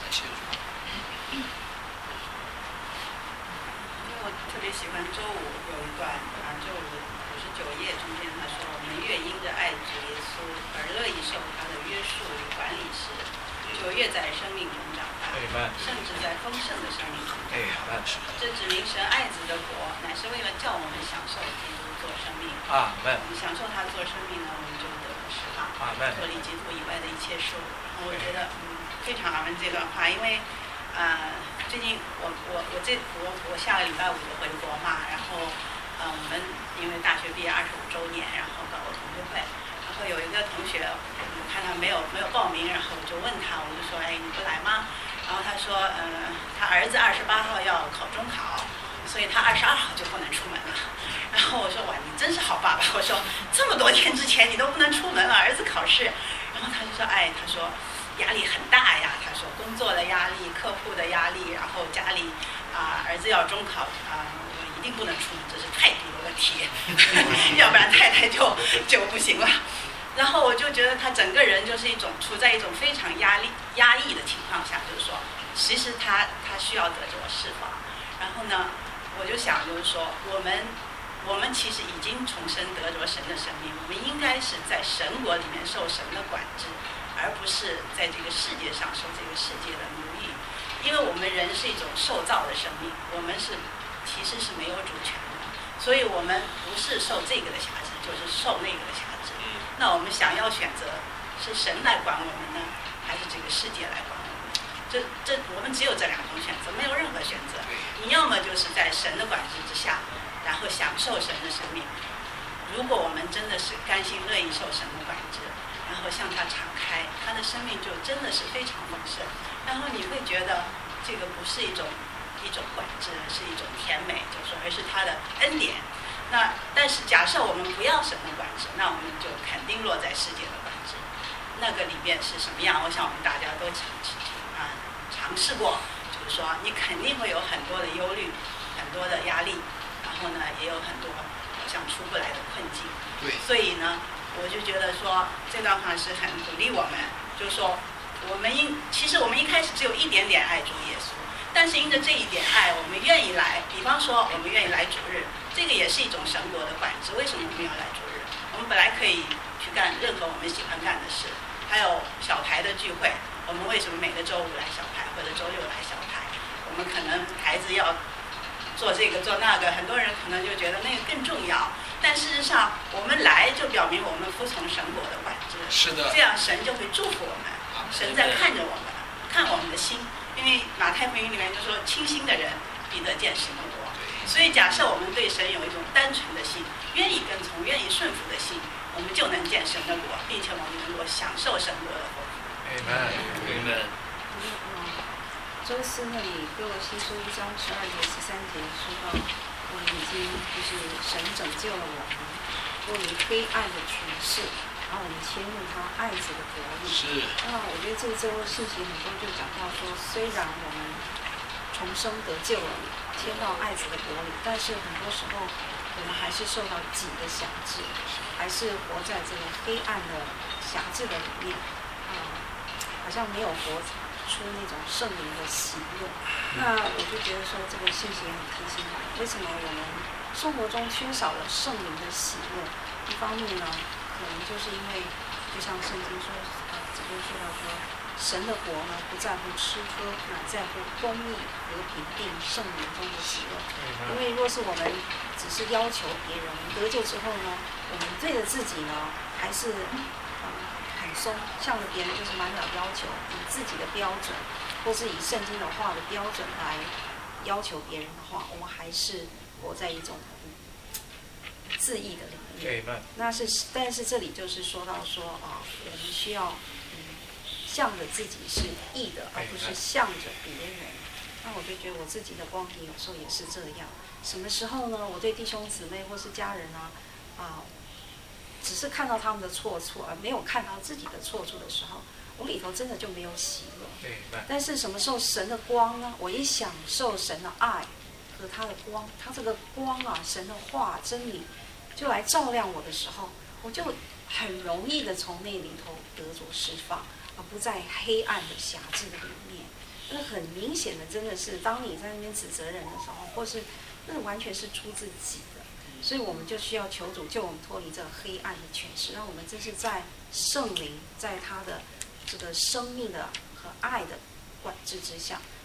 因为我特别喜欢周五有一段啊，周五五十九页中间他说，我们越因着爱主耶稣而乐意受他的约束与管理时，就越在生命中长大，甚至在丰盛的生命中长大。这指明神爱子的国乃是为了叫我们享受基督做生命。 阿门。 我们享受他做生命呢，我们就得到释放， 阿门。 脱离基督以外的一切事物。我觉得嗯非常阿门这段话，因为呃最近我我我这我我下个礼拜五就回国嘛，然后呃我们因为大学毕业二十五周年，然后搞个同学会，然后有一个同学我看他没有没有报名，然后我就问他，我就说哎你不来吗？然后他说呃他儿子二十八号要考中考，所以他二十二号就不能出门了。然后我说哇你真是好爸爸，我说这么多天之前你都不能出门了，儿子考试。然后他就说哎他说压力很大呀，他说工作的压力、客户的压力，然后家里啊、呃、儿子要中考啊、呃，我一定不能出门，这是态度的问题，要不然太太就就不行了。然后我就觉得他整个人就是一种处在一种非常压力压抑的情况下，就是说，其实他他需要得着释放。然后呢，我就想就是说，我们我们其实已经重生得着神的生命，我们应该是在神国里面受神的管制。而不是在这个世界上受这个世界的奴役，因为我们人是一种受造的生命，我们是其实是没有主权的，所以我们不是受这个的辖制，就是受那个的辖制。那我们想要选择是神来管我们呢，还是这个世界来管我们？这这我们只有这两种选择，没有任何选择。你要么就是在神的管制之下，然后享受神的生命。如果我们真的是甘心乐意受神的管制，然后向他敞开，他的生命就真的是非常丰盛。然后你会觉得这个不是一种一种管制，是一种甜美，就是说而是他的恩典。那但是假设我们不要神的管制，那我们就肯定落在世界的管制。那个里面是什么样？我想我们大家都尝啊尝试过，就是说你肯定会有很多的忧虑，很多的压力，然后呢也有很多好像出不来的困境。 对， 所以呢。我就觉得说这段话是很鼓励我们，就是说我们应其实我们一开始只有一点点爱主耶稣，但是因着这一点爱，我们愿意来。比方说我们愿意来主日，这个也是一种神国的管制。为什么我们要来主日？我们本来可以去干任何我们喜欢干的事，还有小牌的聚会，我们为什么每个周五来小牌或者周六来小牌？我们可能孩子要做这个做那个，很多人可能就觉得那个更重要。但事实上，我们来就表明我们服从神国的管制。 是的。 这样神就会祝福我们，神在看着我们，看我们的心。因为马太福音里面就说，清心的人必得见神的国。所以假设我们对神有一种单纯的心，愿意跟从、愿意顺服的心，我们就能见神的国，并且我们能够享受神国的福。 Amen. Amen. 周四那里哥罗西书一章十二节、十三节说到。我们已经就是神拯救了我们，脱离黑暗的权势，然后我们迁入他爱子的国里。 是。 那我觉得这周信息很多就讲到说，虽然我们重生得救了，迁到爱子的国里，但是很多时候我们还是受到己的辖制，还是活在这个黑暗的辖制的里面，啊、呃，好像没有活出那种圣灵的喜乐。那我就觉得说这个信息很提醒我们，为什么我们生活中缺少了圣灵的喜乐？一方面呢，可能就是因为就像圣经说，呃，这边说到说，神的国呢不在乎吃喝，乃在乎公义、和平并圣灵中的喜乐。因为若是我们只是要求别人得救之后呢，我们对着自己呢还是呃很松，向着别人就是满了要求，以自己的标准。或是以圣经的话的标准来要求别人的话，我们还是活在一种、嗯、自义的里面。那是，但是这里就是说到说啊，我们需要嗯向着自己是义的，而不是向着别人。那我就觉得我自己的光景有时候也是这样。什么时候呢？我对弟兄姊妹或是家人啊啊，只是看到他们的错处，而没有看到自己的错处的时候。我里头真的就没有喜乐，但是什么时候神的光呢？我一享受神的爱和他的光，他这个光啊，神的话真理就来照亮我的时候，我就很容易的从那里头得着释放，而不在黑暗的辖制的里面。那很明显的，真的是当你在那边指责人的时候，或是那完全是出自己的，所以我们就需要求主救我们脱离这个黑暗的权势，让我们真是在圣灵在他的这个生命的和爱的管制之下，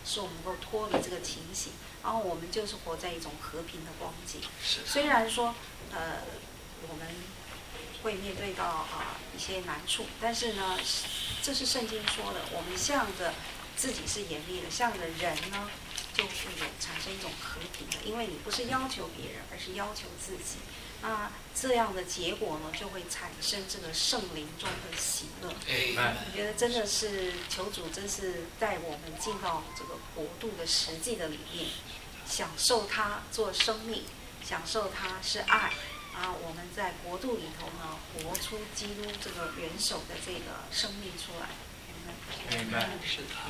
使我们能够脱离这个情形，然后我们就是活在一种和平的光景。虽然说，呃，我们会面对到啊、呃、一些难处，但是呢，这是圣经说的，我们向着自己是严厉的，向着人呢，就会有产生一种和平的，因为你不是要求别人，而是要求自己。那这样的结果呢，就会产生这个圣灵中的喜乐。我觉得真的是求主，真是带我们进到这个国度的实际的里面，享受它做生命，享受它是爱啊！我们在国度里头呢，活出基督这个元首的这个生命出来。 明白，是的。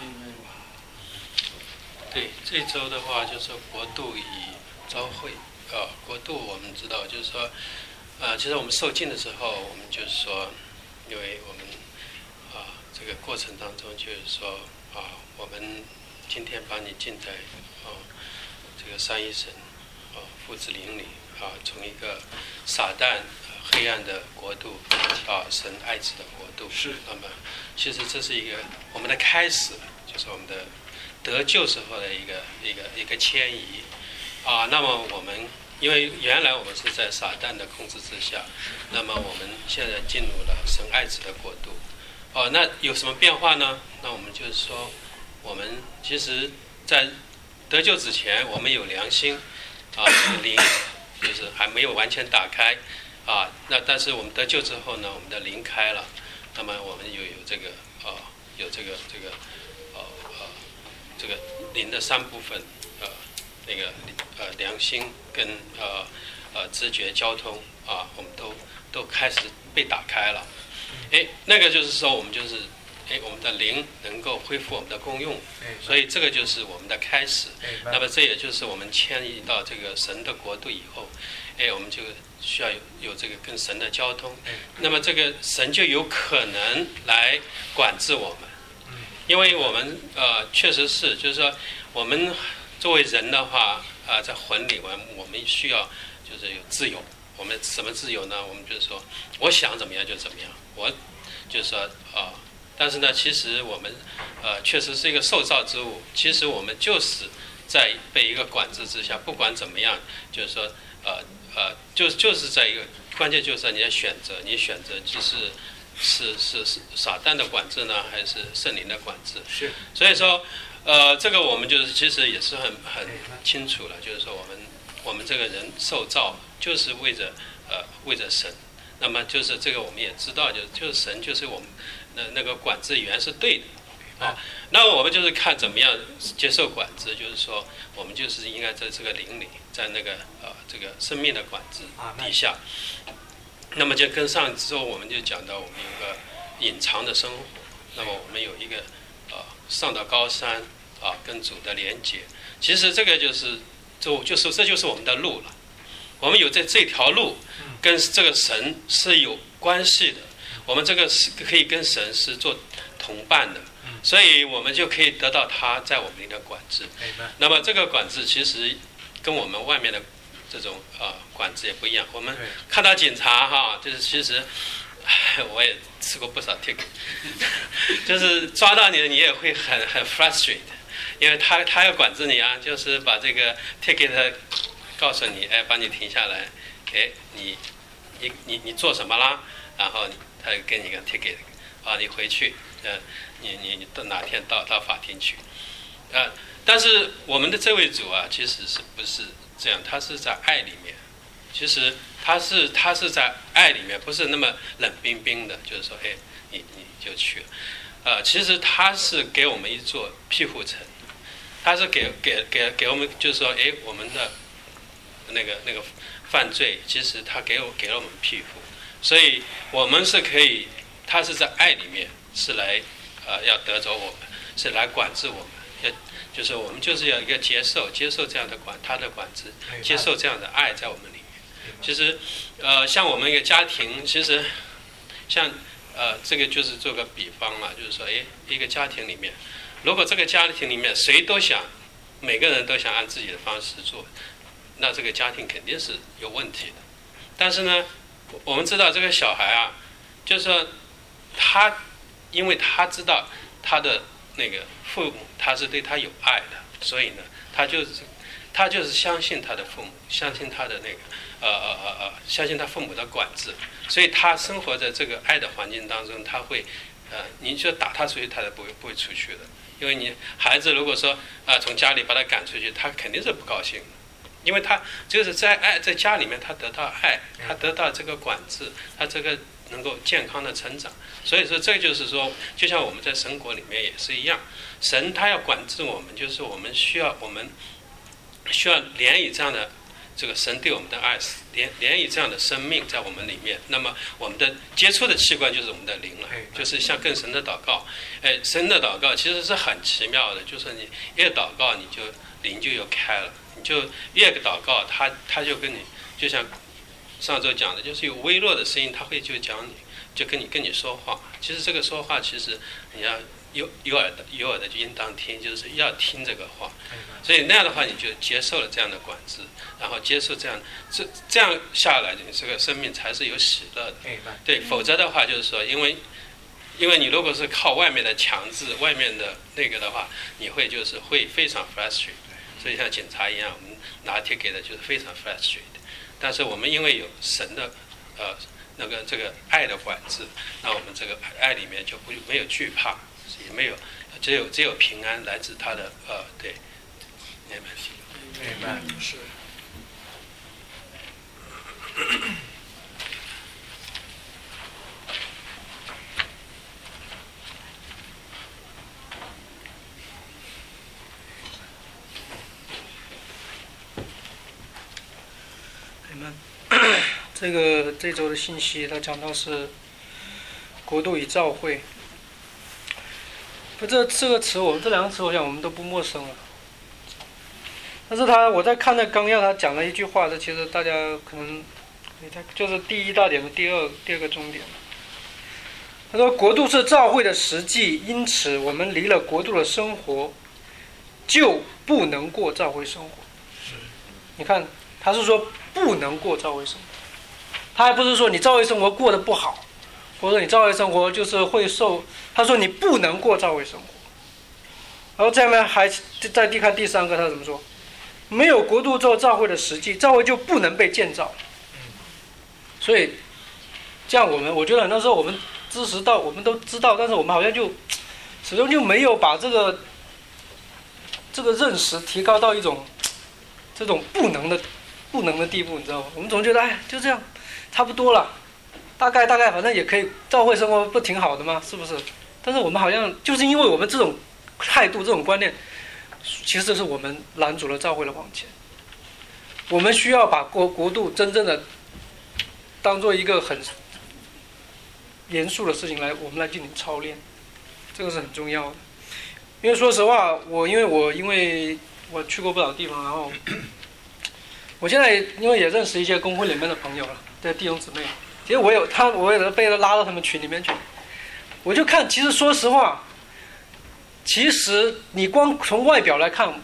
对，这周的话就是国度与召会。啊，国度我们知道，就是说，呃，其实我们受浸的时候，我们就是说，因为我们啊这个过程当中，就是说啊，我们今天把你浸在啊这个三一神啊父子灵里啊，从一个撒旦、呃、黑暗的国度啊，神爱子的国度。是。那么，其实这是一个我们的开始，就是我们的得救时候的一个一个一个迁移啊。那么我们。因为原来我们是在撒旦的控制之下，那么我们现在进入了神爱子的国度。哦，那有什么变化呢？那我们就是说，我们其实，在得救之前，我们有良心，啊，灵就是还没有完全打开，啊，那但是我们得救之后呢，我们的灵开了，那么我们又有这个啊，有这个这个，呃呃，这个灵的三部分，呃。那个呃良心跟呃呃直觉交通啊，我们都都开始被打开了。哎，那个就是说我们就是哎我们的灵能够恢复我们的功用，所以这个就是我们的开始。那么这也就是我们迁移到这个神的国度以后，哎我们就需要有有这个跟神的交通。那么这个神就有可能来管制我们，因为我们呃确实是就是说我们。作为人的话，啊、呃，在魂里，我我们需要就是有自由。我们什么自由呢？我们就是说，我想怎么样就怎么样。我就是说，啊、呃，但是呢，其实我们，呃，确实是一个受造之物。其实我们就是在被一个管制之下，不管怎么样，就是说，呃呃，就就是在一个关键就是在你的选择，你选择就是是是是撒旦的管制呢，还是圣灵的管制？是。所以说。呃，这个我们就是其实也是很很清楚了，就是说我们我们这个人受造就是为着呃为着神，那么就是这个我们也知道，就就是神就是我们那那个管制员是对的啊，那我们就是看怎么样接受管制，就是说我们就是应该在这个灵里，在那个呃这个生命的管制底下，那么就跟上之后我们就讲到我们有个隐藏的生活，那么我们有一个。啊，上到高山啊，跟主的连接，其实这个就是就就是这就是我们的路了。我们有这这条路，跟这个神是有关系的。我们这个是可以跟神是做同伴的，所以我们就可以得到他在我们里的管制。那么这个管制其实跟我们外面的这种啊管制也不一样。我们看到警察哈，就是其实。我也吃过不少 ticket， 就是抓到你了，你也会很很 frustrated， 因为他他要管制你啊，就是把这个 ticket 告诉你，哎，帮你停下来，哎，你你你你做什么啦？然后他就给你一个 ticket， 啊，你回去，呃，你你你到哪天到到法庭去，啊，但是我们的这位主啊，其实是不是这样？他是在爱里面。其实他是他是在爱里面，不是那么冷冰冰的，就是说，哎，你你就去了，呃，其实他是给我们一座庇护城，他是给给给给我们，就是说，哎，我们的那个那个犯罪，其实他给我给了我们庇护，所以我们是可以，他是在爱里面是来呃要得着我们，是来管制我们，要就是我们就是要一个接受接受这样的管他的管制，接受这样的爱在我们里面。其实，呃，像我们一个家庭，其实，像呃，这个就是做个比方嘛，就是说，哎，一个家庭里面，如果这个家庭里面谁都想，每个人都想按自己的方式做，那这个家庭肯定是有问题的。但是呢，我们知道这个小孩啊，就是说，他因为他知道他的那个父母他是对他有爱的，所以呢，他就是他就是相信他的父母，相信他的那个呃呃呃呃，相信他父母的管制，所以他生活在这个爱的环境当中，他会呃，你就打他出去，他也不会不会出去的，因为你孩子如果说啊、呃、从家里把他赶出去，他肯定是不高兴的。因为他就是在爱，在家里面，他得到爱，他得到这个管制，他这个能够健康的成长。所以说，这就是说，就像我们在神国里面也是一样，神他要管制我们，就是我们需要我们需要怜以这样的这个神对我们的爱，怜怜以这样的生命在我们里面。那么我们的接触的器官就是我们的灵了，就是像跟神的祷告。哎，神的祷告其实是很奇妙的，就是你越祷告，你就灵就又开了。你就越个祷告，他他就跟你，就像上周讲的，就是有微弱的声音，他会就讲你，就跟你跟你说话。其实这个说话，其实你要有有耳的有耳的就应当听，就是要听这个话。所以那样的话，你就接受了这样的管制，然后接受这样这这样下来，你这个生命才是有喜乐的。对，否则的话就是说，因为因为你如果是靠外面的强制、外面的那个的话，你会就是会非常 frustrated。所以像警察一样，我们拿贴给的就是非常 frustrated。但是我们因为有神的呃那个这个爱的管制，那我们这个爱里面就不没有惧怕，也没有只有只有平安来自他的呃对，明白明白是。 这个这周的信息，他讲到是国度与教会。不，这这个词，我们这两个词，我想我们都不陌生了。但是他我在看那纲要，他讲了一句话，这其实大家可能，就是第一大点的第二第二个重点。他说，国度是教会的实际，因此我们离了国度的生活，就不能过教会生活。你看，他是说不能过教会生活。他还不是说你教会生活过得不好，或者你教会生活就是会受，他说你不能过教会生活。然后下面还再地看第三个，他怎么说？没有国度做教会的实际，教会就不能被建造。所以这样我们，我觉得很多时候我们知识到，我们都知道，但是我们好像就始终就没有把这个这个认识提高到一种这种不能的不能的地步，你知道吗？我们总觉得哎，就这样。差不多了，大概大概反正也可以，教会生活不挺好的吗？是不是？但是我们好像就是因为我们这种态度、这种观念，其实是我们拦阻了教会的往前。我们需要把国国度真正的当做一个很严肃的事情来，我们来进行操练，这个是很重要的。因为说实话，我因为我因为我去过不少地方，然后我现在因为也认识一些公会里面的朋友了。对弟兄姊妹，其实我有他，我也被他拉到他们群里面去。我就看，其实说实话，其实你光从外表来看，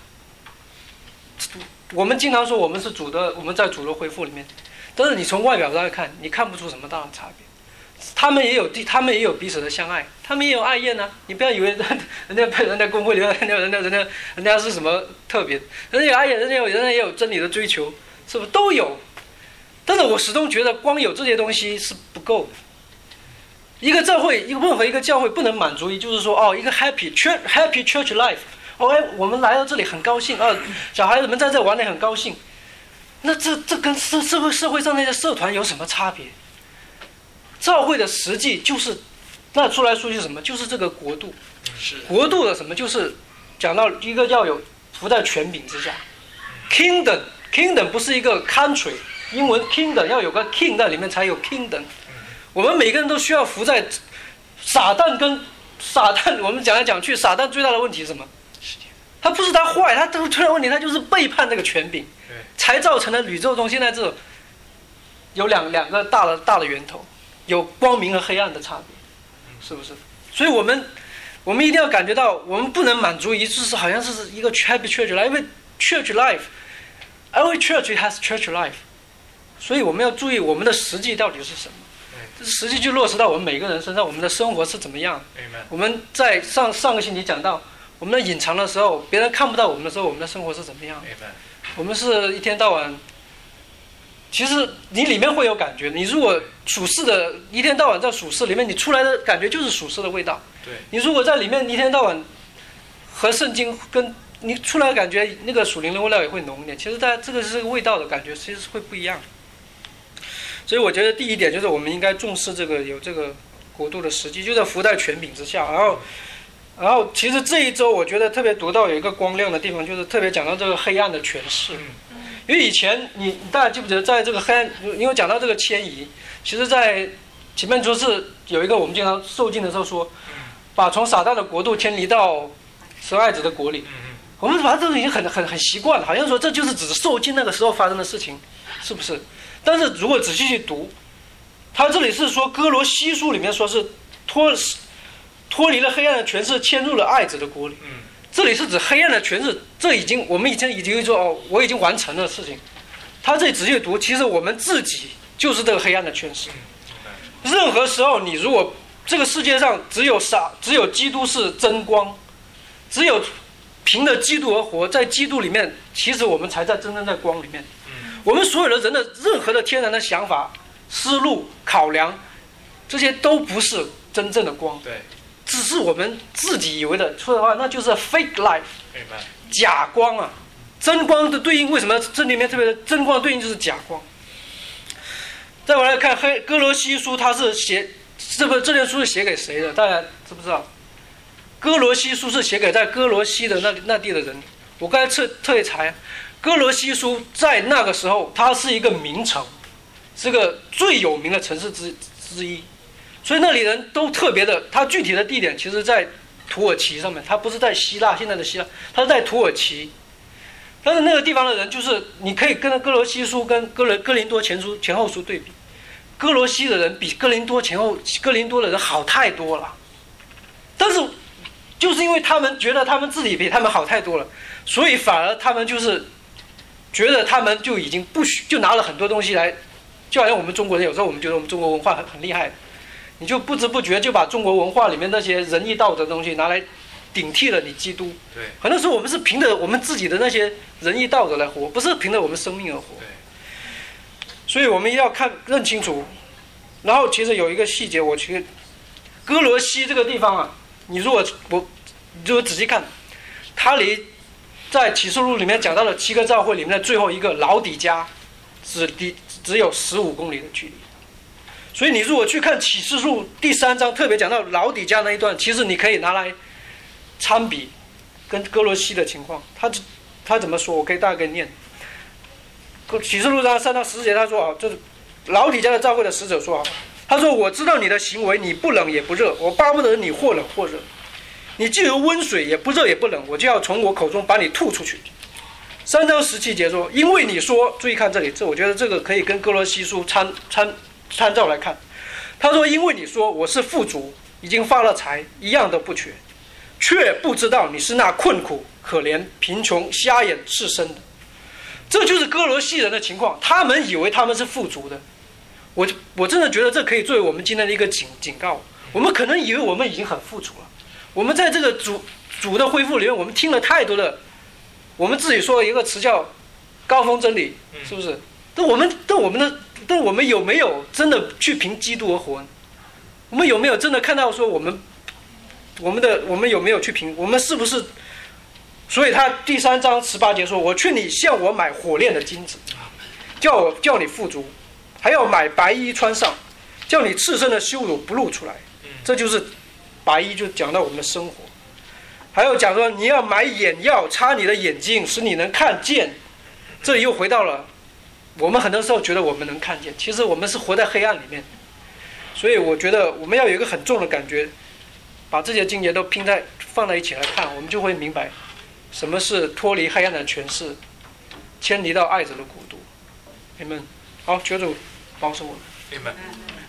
我们经常说我们是主的，我们在主的恢复里面，但是你从外表上来看，你看不出什么大的差别。他们也有他们也有彼此的相爱，他们也有爱宴呢、啊。你不要以为人家被人家公会里面，人家人家人家人家是什么特别，人家有爱宴，人家有人家也有真理的追求，是不是都有？但是我始终觉得光有这些东西是不够的。一个教会，一个任何一个教会不能满足于就是说哦，一个 happy church happy church life， 哦哎，我们来到这里很高兴啊，小孩子们在这玩得很高兴。那这这跟社社会社会上那些社团有什么差别？教会的实际就是，那说来说去什么？就是这个国度。是国度的什么？就是讲到一个要有服在权柄之下 ，kingdom kingdom 不是一个 country。英文 kingdom 要有个 king 在里面才有 kingdom。我们每个人都需要服在撒旦跟撒旦，我们讲来讲去，撒旦最大的问题是什么？他不是他坏，他这个最大的问题，他就是背叛这个权柄，才造成了宇宙中现在这种有两两个大的大的源头，有光明和黑暗的差别，是不是？所以我们我们一定要感觉到，我们不能满足于就是好像是一个 happy church life， 因为 church life，every church has church life。所以我们要注意我们的实际到底是什么。 实际就落实到我们每个人身上，我们的生活是怎么样。我们在上上个星期讲到，我们的隐藏的时候，别人看不到我们的时候，我们的生活是怎么样。我们是一天到晚，其实你里面会有感觉。你如果属世的，一天到晚在属世里面，你出来的感觉就是属世的味道。 对。 你如果在里面一天到晚和圣经跟你出来的感觉，那个属灵的味道也会浓一点。其实在这个是这个味道的感觉，其实是会不一样。所以我觉得第一点就是我们应该重视这个有这个国度的实际，就在福在权柄之下。然后，然后其实这一周我觉得特别读到有一个光亮的地方，就是特别讲到这个黑暗的权势。因为以前你大家记不记得，在这个黑暗，因为讲到这个迁移，其实在前面就是有一个我们经常受尽的时候说，把从撒旦的国度迁离到神爱子的国里。我们把这个已经很很很习惯了，好像说这就是只是受尽那个时候发生的事情，是不是？但是如果仔细去读，他这里是说哥罗西书里面说是脱脱离了黑暗的权势，迁入了爱子的国里。这里是指黑暗的权势，这已经我们以前已经说哦，我已经完成了事情。他这里仔细读，其实我们自己就是这个黑暗的权势。任何时候，你如果这个世界上只有傻，只有基督是真光，只有凭着基督而活，在基督里面，其实我们才在真正在光里面。我们所有的人的任何的天然的想法、思路、考量，这些都不是真正的光， 对， 只是我们自己以为的。说的话，那就是 fake life， 假光啊！真光的对应，为什么这里面特别的真光的对应就是假光？再我来看黑哥罗西书，它是写这个这卷书是写给谁的？大家知不知道？哥罗西书是写给在哥罗西的那那地的人。我刚才特特意查。哥罗西书在那个时候，它是一个名城，是个最有名的城市之之一，所以那里人都特别的。它具体的地点其实在土耳其上面，它不是在希腊，现在的希腊，它是在土耳其。但是那个地方的人，就是你可以跟哥罗西书跟哥伦哥林多前书前后书对比，哥罗西的人比哥林多前后哥林多的人好太多了。但是就是因为他们觉得他们自己比他们好太多了，所以反而他们就是觉得他们就已经不许就拿了很多东西来，就好像我们中国人有时候我们觉得我们中国文化很很厉害，你就不知不觉就把中国文化里面那些仁义道德的东西拿来顶替了你基督。 对， 很多时候我们是凭着我们自己的那些仁义道德来活，不是凭着我们生命而活。 对， 所以我们一定要看认清楚。然后其实有一个细节，我觉得哥罗西这个地方啊，你如果我你如果仔细看，它离在启示录里面讲到了七个教会里面的最后一个老底嘉，只离只有十五公里的距离。所以你如果去看启示录第三章，特别讲到老底嘉那一段，其实你可以拿来参比跟哥罗西的情况。他他怎么说？我可以大概给你念。启示录上三到十节，他说啊，这老底嘉的教会的使者说啊，他说我知道你的行为，你不冷也不热，我巴不得你或冷或热。你既如温水，也不热也不冷，我就要从我口中把你吐出去。三章十七节说，因为你说，注意看这里，这我觉得这个可以跟哥罗西书参参参照来看。他说，因为你说我是富足，已经发了财，一样都不缺，却不知道你是那困苦、可怜、贫穷、瞎眼、赤身的。这就是哥罗西人的情况，他们以为他们是富足的。我我真的觉得这可以作为我们今天的一个警警告。我们可能以为我们已经很富足了。我们在这个主主的恢复里面，我们听了太多的，我们自己说的一个词叫高峰真理，是不是？但我们但我们的但我们有没有真的去凭基督而活？我们有没有真的看到说我们我们的我们有没有去凭？我们是不是？所以他第三章十八节说：“我劝你向我买火炼的金子，叫我叫你富足，还要买白衣穿上，叫你赤身的羞辱不露出来。”这就是白衣，就讲到我们的生活。还有讲说你要买眼药擦你的眼睛，使你能看见。这里又回到了我们很多时候觉得我们能看见，其实我们是活在黑暗里面。所以我觉得我们要有一个很重的感觉，把这些经节都拼在放在一起来看，我们就会明白什么是脱离黑暗的权势，迁离到爱子的国度。你们好，求主保守我们。 你们。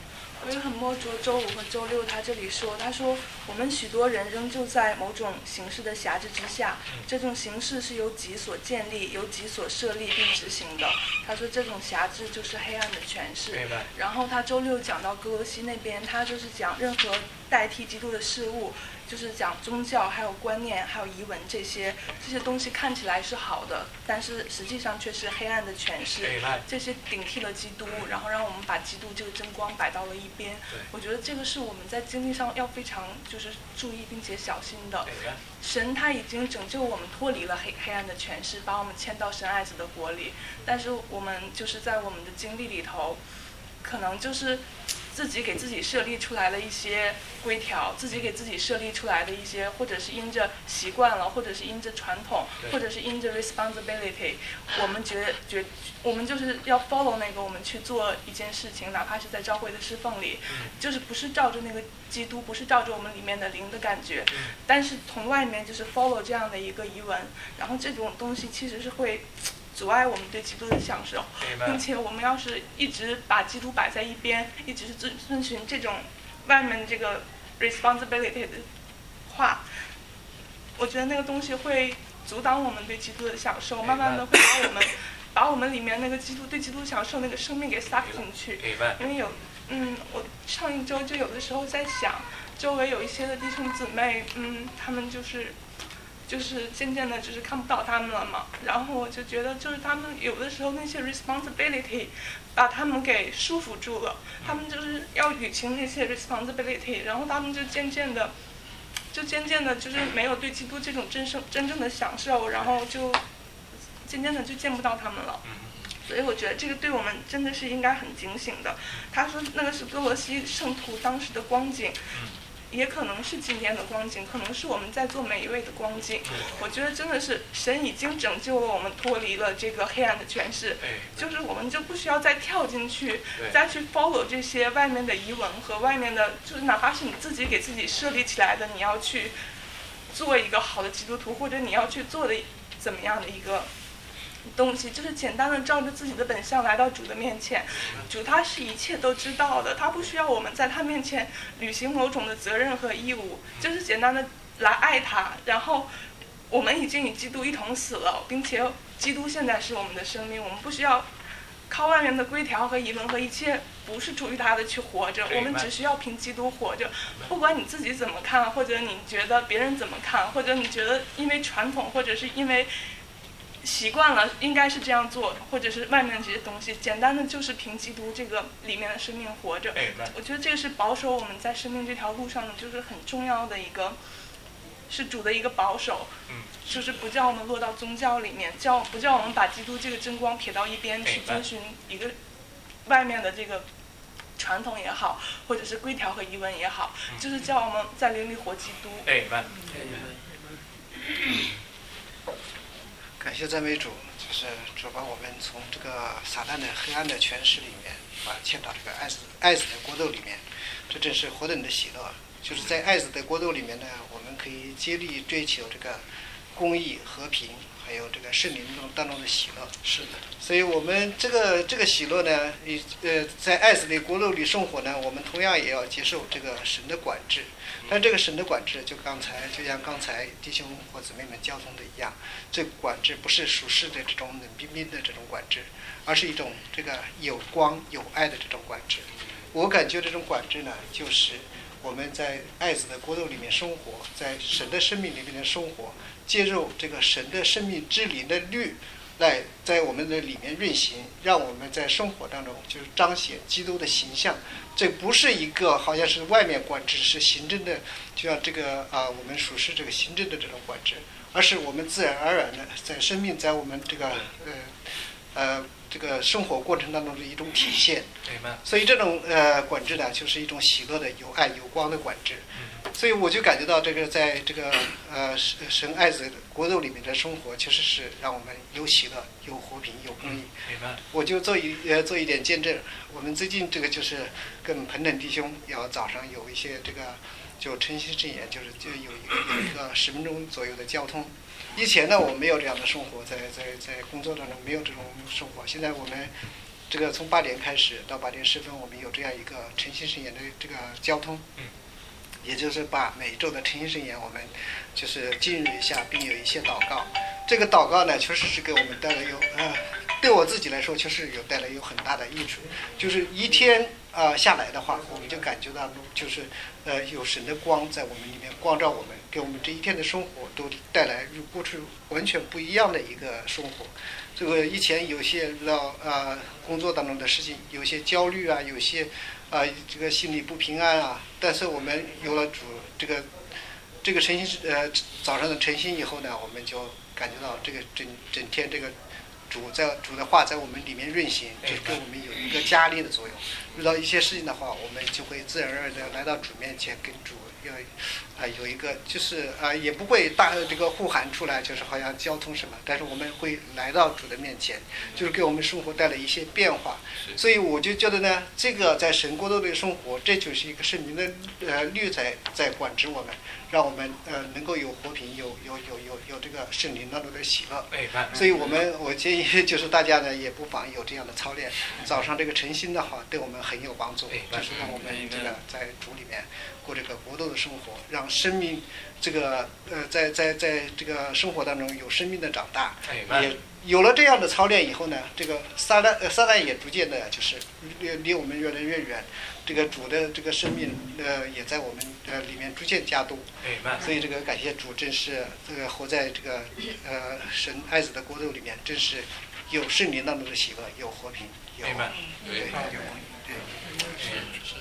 我也很摸着周五和周六他这里说，他说我们许多人仍旧在某种形式的辖制之下，这种形式是由己所建立、由己所设立并执行的。他说这种辖制就是黑暗的权势。然后他周六讲到哥罗西那边，他就是讲任何代替基督的事物，就是讲宗教、还有观念、还有遗文这些这些东西看起来是好的，但是实际上却是黑暗的权势。这些顶替了基督，然后让我们把基督这个真光摆到了一边。我觉得这个是我们在经历上要非常就是注意并且小心的。神他已经拯救我们脱离了黑黑暗的权势，把我们迁到神爱子的国里，但是我们就是在我们的经历里头，可能就是自己给自己设立出来了一些规条，自己给自己设立出来的一些，或者是因着习惯了，或者是因着传统，或者是因着 responsibility， 我们觉觉我们就是要 follow 那个，我们去做一件事情，哪怕是在教会的侍奉里，就是不是照着那个基督，不是照着我们里面的灵的感觉，但是从外面就是 follow 这样的一个遗文，然后这种东西其实是会阻碍我们对基督的享受，并且我们要是一直把基督摆在一边，一直是遵遵循这种外面这个 responsibility 的话，我觉得那个东西会阻挡我们对基督的享受，慢慢的会把我们把我们里面那个基督对基督享受那个生命给撒进去。因为有嗯，我上一周就有的时候在想，周围有一些的弟兄姊妹，嗯，他们就是就是渐渐的，就是看不到他们了嘛。然后我就觉得，就是他们有的时候那些 responsibility 把他们给束缚住了，他们就是要履行那些 responsibility， 然后他们就渐渐的，就渐渐的，就是没有对基督这种真正真正的享受，然后就渐渐的就见不到他们了。所以我觉得这个对我们真的是应该很警醒的。他说那个是哥罗西圣徒当时的光景，也可能是今天的光景，可能是我们在座每一位的光景。我觉得真的是神已经拯救了我们，脱离了这个黑暗的权势，就是我们就不需要再跳进去，再去 follow 这些外面的遗文和外面的，就是哪怕是你自己给自己设立起来的，你要去做一个好的基督徒，或者你要去做的怎么样的一个东西，就是简单的照着自己的本相来到主的面前。主他是一切都知道的，他不需要我们在他面前履行某种的责任和义务，就是简单的来爱他。然后我们已经与基督一同死了，并且基督现在是我们的生命，我们不需要靠外面的规条和遗文和一切不是出于他的去活着，我们只需要凭基督活着。不管你自己怎么看，或者你觉得别人怎么看，或者你觉得因为传统，或者是因为习惯了应该是这样做，或者是外面这些东西，简单的就是凭基督这个里面的生命活着。我觉得这个是保守我们在生命这条路上的，就是很重要的一个，是主的一个保守，就是不叫我们落到宗教里面，叫不叫我们把基督这个真光撇到一边，去遵循一个外面的这个传统也好，或者是规条和遗文也好，就是叫我们在灵里活基督。 感谢赞美主，就是主把我们从这个撒旦的黑暗的权势里面，把迁到这个爱子爱子的国度里面，这真是何等的喜乐！就是在爱子的国度里面呢，我们可以竭力追求这个公义、和平，还有这个圣灵中当中的喜乐。 是的。 所以我们这个这个喜乐呢，呃，在爱子的国度里生活呢，我们同样也要接受这个神的管制。但这个神的管制，就刚才就像刚才弟兄或姊妹们交通的一样，这管制不是属世的这种冷冰冰的这种管制，而是一种这个有光有爱的这种管制。我感觉这种管制呢，就是我们在爱子的国度里面生活，在神的生命里面的生活，接受这个神的生命之灵的律，来在我们的里面运行，让我们在生活当中就是彰显基督的形象。这不是一个好像是外面管制，是行政的，就像这个啊、呃，我们属实这个行政的这种管制，而是我们自然而然的在生命在我们这个呃呃这个生活过程当中的一种体现。所以这种呃管制呢，就是一种喜乐的、有爱有光的管制。所以我就感觉到这个在这个呃神爱子国度里面的生活，确实是让我们有喜乐、有和平、有公义。我就做一呃做一点见证。我们最近这个就是跟彭等弟兄要早上有一些这个就晨曦正言，就是就有一个有一个十分钟左右的交通。以前呢，我没有这样的生活，在在在工作当中没有这种生活。现在我们这个从八点开始到八点十分，我们有这样一个诚心圣言的这个交通，也就是把每周的诚心圣言我们就是进入一下，并有一些祷告。这个祷告呢，确实是给我们带来有呃，对我自己来说，确实有带来有很大的益处。就是一天啊、呃、下来的话，我们就感觉到就是呃有神的光在我们里面光照我们，给我们这一天的生活都带来与过去完全不一样的一个生活。这个以前有些遇到啊工作当中的事情，有些焦虑啊，有些啊、呃、这个心里不平安啊，但是我们有了主这个这个诚心呃早上的诚心以后呢，我们就感觉到这个整整天这个主在主的话在我们里面运行，就对我们有一个加力的作用。遇到一些事情的话，我们就会自然而然的来到主面前，跟主要啊、呃、有一个就是啊、呃、也不会大这个呼喊出来，就是好像交通什么，但是我们会来到主的面前，就是给我们生活带来一些变化。所以我就觉得呢，这个在神国度的生活，这就是一个圣灵的呃律在在管制我们，让我们呃能够有和平，有有有有有这个圣灵当中的喜乐。所以我们我建议就是大家呢也不妨有这样的操练，早上这个诚心的话对我们很有帮助，就是让我们这个在主里面过这个国度的生活，让生命这个呃在在在这个生活当中有生命的长大。也有了这样的操练以后呢，这个撒旦呃撒旦也逐渐的就是离离我们越来越远，这个主的这个生命呃也在我们呃里面逐渐加多。所以这个感谢主，真是这个活在这个呃神爱子的国度里面，真是有圣灵当中的喜乐，有和平，有对有对是。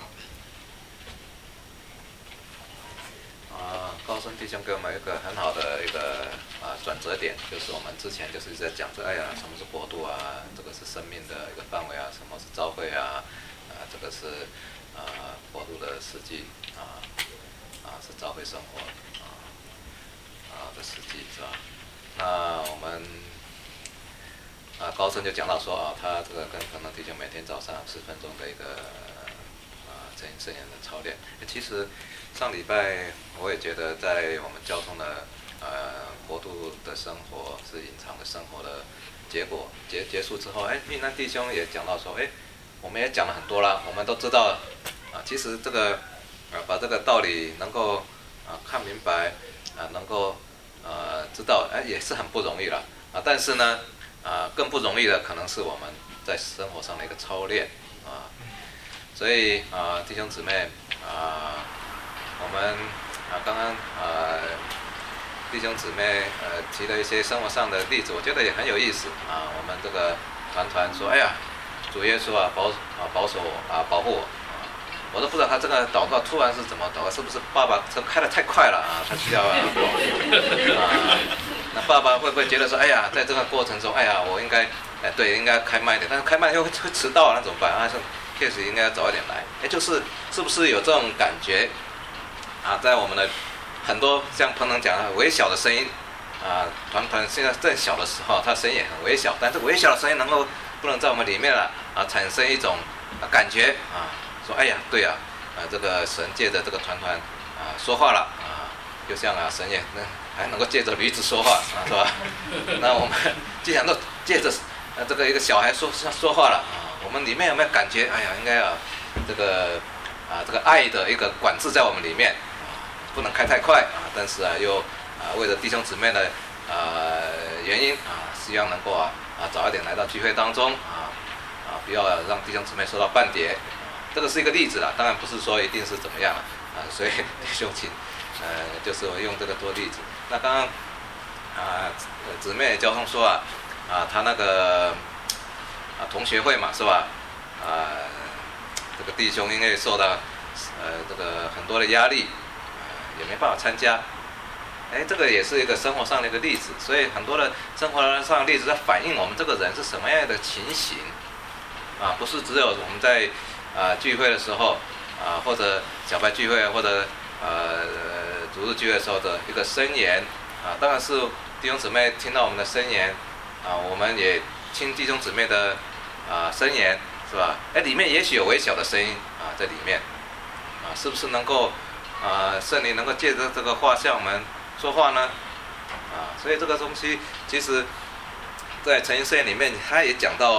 啊，高深弟兄给我们一个很好的一个啊转折点，就是我们之前就是一直在讲这，哎呀，什么是国度啊？这个是生命的一个范围啊，什么是召会啊？啊，这个是啊国度的实际啊啊是召会生活啊啊的实际是吧？那我们啊高深就讲到说啊，他这个跟可能弟兄每天早上十分钟的一个啊诚心圣言的操练，其实。上礼拜我也觉得，在我们交通的呃国度的生活是隐藏的生活的结果结结束之后，哎，密南弟兄也讲到说，哎，我们也讲了很多啦，我们都知道啊，其实这个啊把这个道理能够啊看明白啊，能够呃知道，哎，也是很不容易了啊。但是呢啊更不容易的可能是我们在生活上的一个操练啊，所以啊弟兄姊妹啊。我们啊，刚刚呃弟兄姊妹呃提了一些生活上的例子，我觉得也很有意思啊。我们这个团团说，哎呀，主耶稣啊保啊保守我啊保护我啊，我都不知道他这个祷告突然是怎么祷告，是不是爸爸车开得太快了啊？他需要啊，啊那爸爸会不会觉得说，哎呀，在这个过程中，哎呀，我应该哎对应该开慢一点，但是开慢又会迟到，那怎么办啊？确实应该早一点来，哎，就是是不是有这种感觉？啊，在我们的很多像彭能讲的微小的声音，啊，团团现在在小的时候，它声音也很微小，但是微小的声音能够不能在我们里面了啊，产生一种、啊、感觉啊，说哎呀，对呀，啊，这个神借着这个团团啊说话了啊，就像啊神也能还能够借着驴子说话啊，是吧？那我们既然都借着呃这个一个小孩说说话了啊，我们里面有没有感觉？哎呀，应该啊这个啊这个爱的一个管制在我们里面。不能开太快啊，但是啊又啊为了弟兄姊妹的呃原因啊，希望能够啊啊早一点来到聚会当中啊啊不要让弟兄姊妹受到半跌，这个是一个例子啦，当然不是说一定是怎么样了啊，所以弟兄请呃就是我用这个做例子。那刚刚啊姊妹交通说啊啊他那个啊同学会嘛是吧啊这个弟兄因为受到呃这个很多的压力。也没办法参加，哎，这个也是一个生活上的一个例子，所以很多的生活上的例子在反映我们这个人是什么样的情形，啊，不是只有我们在啊聚会的时候啊，或者小白聚会或者呃主日聚会的时候的一个申言啊，当然是弟兄姊妹听到我们的申言啊，我们也听弟兄姊妹的啊申言是吧？哎，里面也许有微小的声音啊在里面啊，是不是能够？啊，圣灵能够借着这个话向我们说话呢，啊，所以这个东西其实，在诚心圣言里面，他也讲到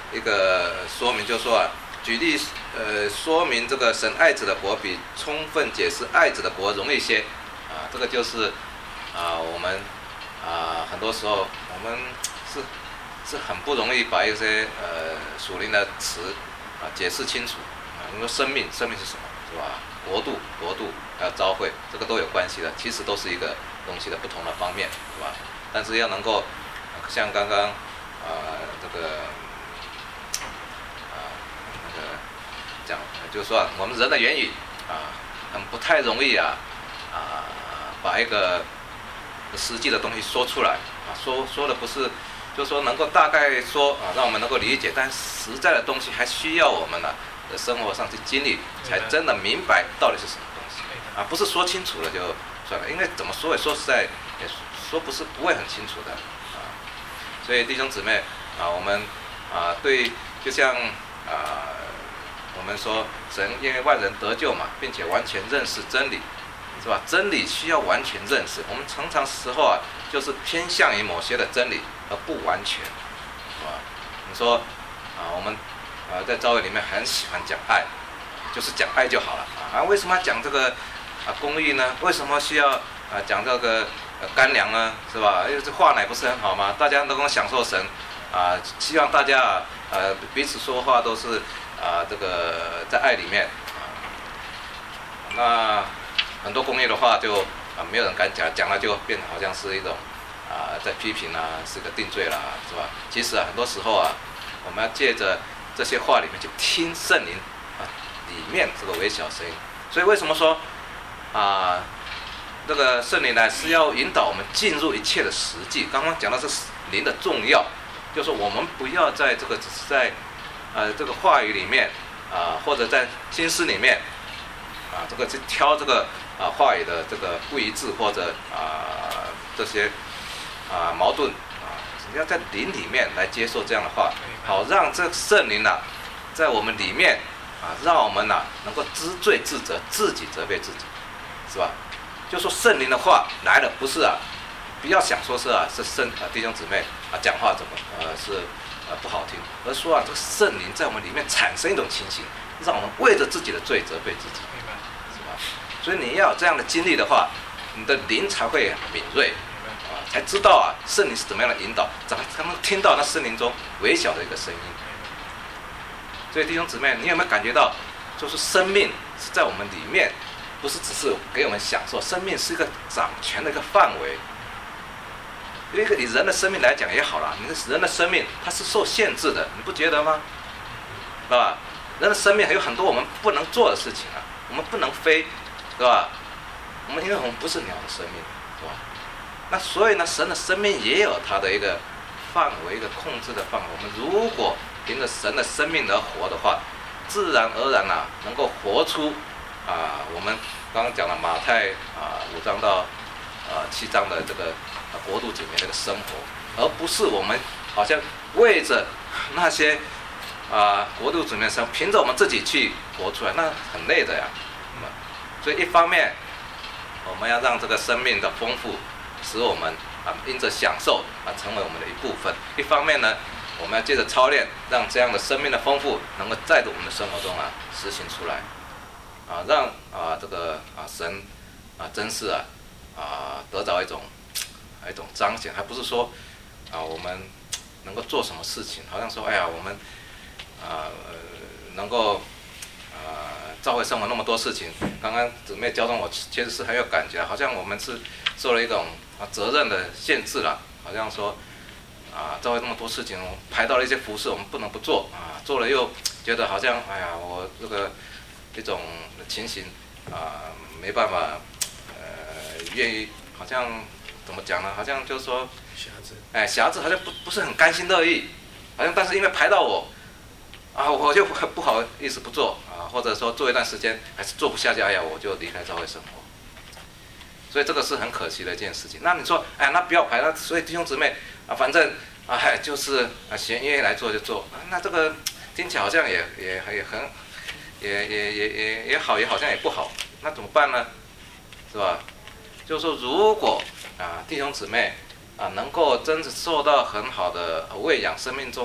一个说明，就是说啊，举例呃说明这个神爱子的国比充分解释爱子的国容易些啊，这个就是啊我们啊很多时候我们是是很不容易把一些呃属灵的词啊解释清楚啊。你说生命，生命是什么，是吧？国度，国度还有召会，这个都有关系的，其实都是一个东西的不同的方面，是吧？但是要能够像刚刚啊、呃、这个啊、呃、那个讲，就是说我们人的言语啊，很不太容易啊啊把一个实际的东西说出来啊，说说的不是，就是说能够大概说啊，让我们能够理解，但实在的东西还需要我们呢、啊。的生活上去经历，才真的明白到底是什么东西啊！不是说清楚了就算了，因为怎么说也说实在，也说不是不会很清楚的啊。所以弟兄姊妹啊，我们啊对，就像啊我们说神因为万人得救嘛，并且完全认识真理，是吧？真理需要完全认识，我们常常时候啊就是偏向于某些的真理而不完全，是吧？你说啊我们。啊，在教会里面很喜欢讲爱，就是讲爱就好了啊。为什么要讲这个啊公益呢？为什么需要啊讲这个呃干粮呢？是吧？因为这话乃不是很好吗？大家能够享受神啊，希望大家呃彼此说话都是啊这个在爱里面啊。那很多公益的话就啊没有人敢讲，讲了就变得好像是一种啊在批评啊，是个定罪啦，是吧？其实啊很多时候啊，我们要借着这些话里面去听圣灵啊里面这个微小声音，所以为什么说啊这个圣灵呢是要引导我们进入一切的实际？刚刚讲到是灵的重要，就是我们不要在这个只是在呃这个话语里面啊或者在心思里面啊这个去挑这个啊话语的这个不一致或者啊这些啊矛盾。要在灵里面来接受这样的话，好让这圣灵啊，在我们里面啊，让我们啊能够知罪自责，自己责备自己，是吧？就说圣灵的话来了，不是啊，不要想说是啊，是圣啊弟兄姊妹啊讲话怎么呃是呃不好听，而说啊这个圣灵在我们里面产生一种情形，让我们为着自己的罪责备自己，是吧？所以你要有这样的经历的话，你的灵才会敏锐。才知道啊，圣灵是怎么样的引导，怎么才能听到那圣灵中微小的一个声音。所以弟兄姊妹，你有没有感觉到，就是生命是在我们里面，不是只是给我们享受，生命是一个掌权的一个范围。因为以人的生命来讲也好啦，你的人的生命它是受限制的，你不觉得吗？是吧？人的生命还有很多我们不能做的事情啊，我们不能飞，是吧？我们因为我们不是鸟的生命，是吧？那所以呢，神的生命也有它的一个范围，一个控制的范围。我们如果凭着神的生命而活的话，自然而然啊，能够活出啊，我们刚刚讲了马太啊五章到啊七章的这个、啊、国度里面这个生活，而不是我们好像为着那些啊国度里面生，凭着我们自己去活出来，那很累的呀。所以一方面，我们要让这个生命的丰富。使我们啊因着享受啊成为我们的一部分。一方面呢，我们要借着操练，让这样的生命的丰富能够在我们的生活中啊实行出来，啊让啊这个啊神啊真是啊啊得着一种一种彰显，还不是说啊我们能够做什么事情，好像说哎呀我们啊、呃、能够啊教会生活那么多事情。刚刚姊妹教导我，其实是很有感觉，好像我们是受了一种啊责任的限制了，好像说啊教会那么多事情，排到了一些服事，我们不能不做啊，做了又觉得好像哎呀我这个一种情形啊没办法呃愿意，好像怎么讲呢？好像就是说瑕疵，哎瑕疵好像不不是很甘心乐意，好像但是因为排到我啊，我就不好意思不做啊，或者说做一段时间还是做不下去，哎呀我就离开教会生活。所以这个是很可惜的一件事情。那你说，哎，那不要排，那所以弟兄姊妹啊，反正啊，就是啊，闲愿意来做就做。那这个听起来好像也也也很，也也也也也好，也好像也不好。那怎么办呢？是吧？就是说，如果啊弟兄姊妹啊能够真的受到很好的喂养，生命中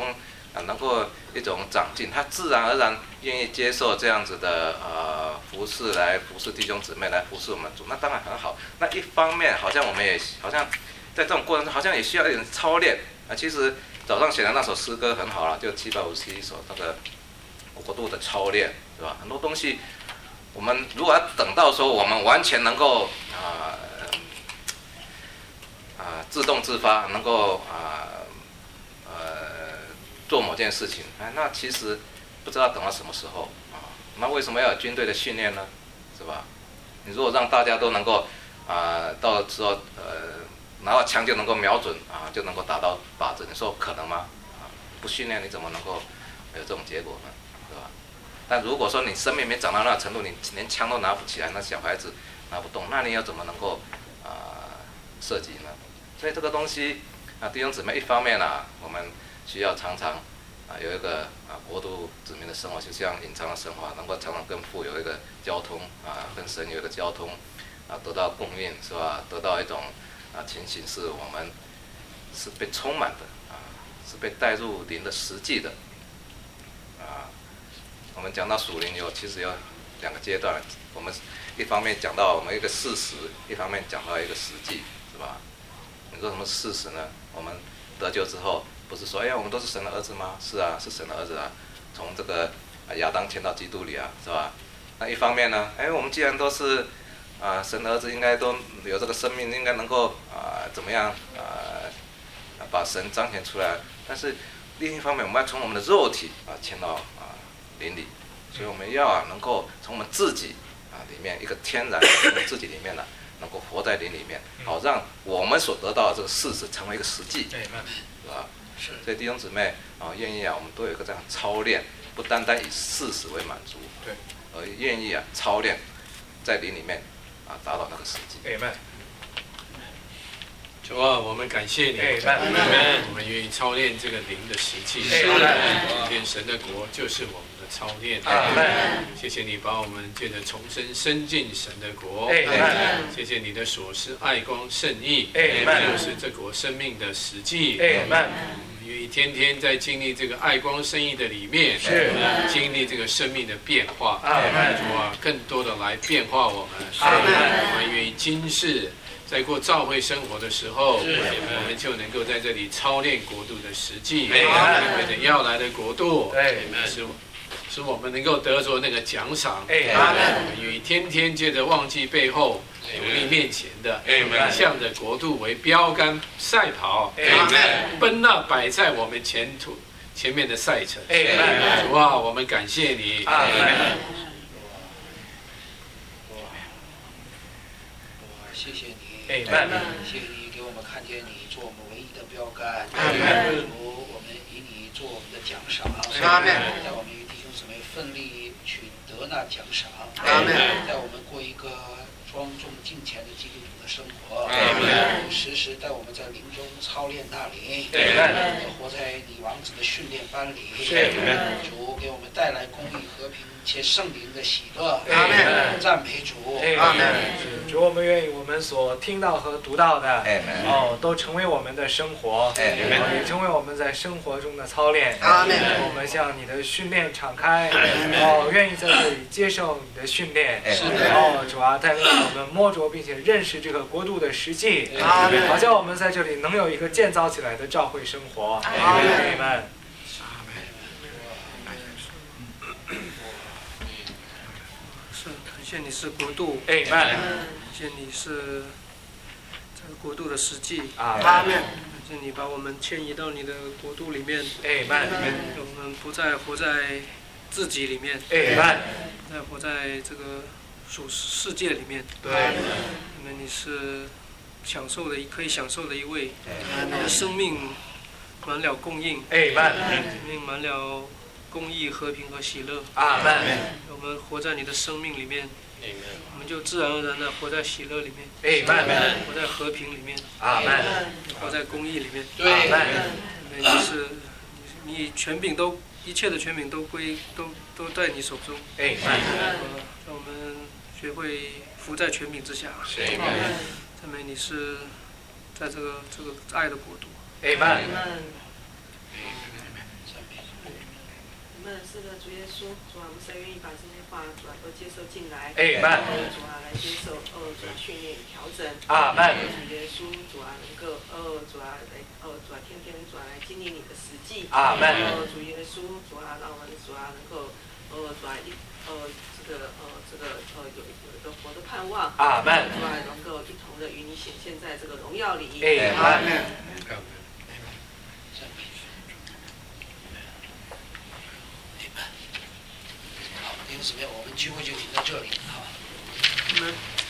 啊能够一种长进，他自然而然愿意接受这样子的呃服侍来服侍弟兄姊妹，来服侍我们主，那当然很好。那一方面好像我们也好像在这种过程中好像也需要一点操练啊。其实早上写的那首诗歌很好了，就七百五十一首那个国度的操练，对吧？很多东西我们如果要等到说我们完全能够啊啊、呃、自动自发，能够啊 呃, 呃做某件事情，哎，那其实不知道等到什么时候啊。那为什么要有军队的训练呢？是吧？你如果让大家都能够啊、呃，到时候呃拿到枪就能够瞄准啊，就能够打到靶子，你说可能吗？啊，不训练你怎么能够有这种结果呢？是吧？但如果说你生命没长到那个程度，你连枪都拿不起来，那小孩子拿不动，那你要怎么能够啊、呃、射击呢？所以这个东西啊，弟兄姊妹，一方面啊，我们需要常常啊有一个啊国度子民的生活，就像隐藏的生活，能够常常跟父有一个交通啊，跟神有一个交通啊，得到供应是吧？得到一种啊情形是我们是被充满的啊，是被带入灵的实际的啊。我们讲到属灵有其实有两个阶段，我们一方面讲到我们一个事实，一方面讲到一个实际，是吧？你说什么事实呢？我们得救之后，不是说哎呀我们都是神的儿子吗？是啊，是神的儿子啊，从这个亚当迁到基督里啊，是吧？那一方面呢，哎我们既然都是啊神的儿子，应该都有这个生命，应该能够啊怎么样啊把神彰显出来。但是另一方面，我们要从我们的肉体啊迁到啊灵里，所以我们要啊能够从我们自己啊里面一个天然从我们自己里面呢、啊。能够活在灵里面，好让我们所得到的这个事实成为一个实际，是吧？是。所以弟兄姊妹啊，愿意啊，我们都有一个这样操练，不单单以事实为满足，对，而愿意啊操练，在灵里面啊达到那个实际。 Amen。主啊，我们感谢你，我们愿意操练这个灵的实际。今天神的国就是我们的操练。谢谢你把我们借着重生伸进神的国。谢谢你的所施爱光圣意，就是这国生命的实际。我们愿意天天在经历这个爱光圣意的里面，经历这个生命的变化。主啊，更多的来变化我们。我们愿意今世在过教会生活的时候，我们就能够在这里操练国度的实际，为着要来的国度，使使我们能够得着那个奖赏。我们愿意天天借着忘记背后，努力面前的，向着国度为标杆赛跑，奔那摆在我们前途前面的赛程。主啊，我们感谢你。 谢谢你。 谢谢你给我们看见你做我们唯一的标杆，主，我们以你做我们的奖赏，在我们与弟兄姊妹奋力去得那奖赏，在我们过一个庄重敬虔的基督徒的生活，时时带我们在灵中操练那灵，活在你王子的训练班里。主给我们带来公义、和平且圣灵的喜乐。赞美主。 主，我们愿意我们所听到和读到的，哦，都成为我们的生活，也成为我们在生活中的操练。我们向你的训练敞开，哦，愿意在这里接受你的训练。哦，主啊，带领我们摸着并且认识这个国度的实际，好像我们在这里能有一个建造起来的教会生活。阿们。 是，感谢你是国度， 哎， 感谢你是这个国度的实际， 阿门。 感谢你把我们迁移到你的国度里面， 哎， 我们不再活在自己里面， 哎， 不再活在这个属世界里面， 对， 因为你是享受的，可以享受的一位，你的生命满了供应， 哎， 生命满了公义、和平和喜乐。 阿门。 我们活在你的生命里面，我们就自然而然的活在喜乐里面， 阿门。 活在和平里面， 阿门。 活在公义里面， 阿门。 因为你是，你权柄都一切的权柄都归都都在你手中。 哎， 让我们学会服在权柄之下。赞美你是在这个这个爱的国度。 哎， 们是的，主耶稣，主啊，我们谁愿意把这些话主啊都接受进来？ 哎们， 主啊来接受，呃，主啊训练调整。 阿门。 主耶稣，主啊能够，呃，主啊来，呃，主啊天天主啊来经历你的实际。 阿门。 呃，主耶稣，主啊让我们主啊能够，呃，主啊一，呃这个，呃这个，呃有有一个活的盼望。 阿门。 主啊能够一同的与你显现在这个荣耀里。 哎阿门。 好，弟兄姊妹，我们聚会就停到这里，好。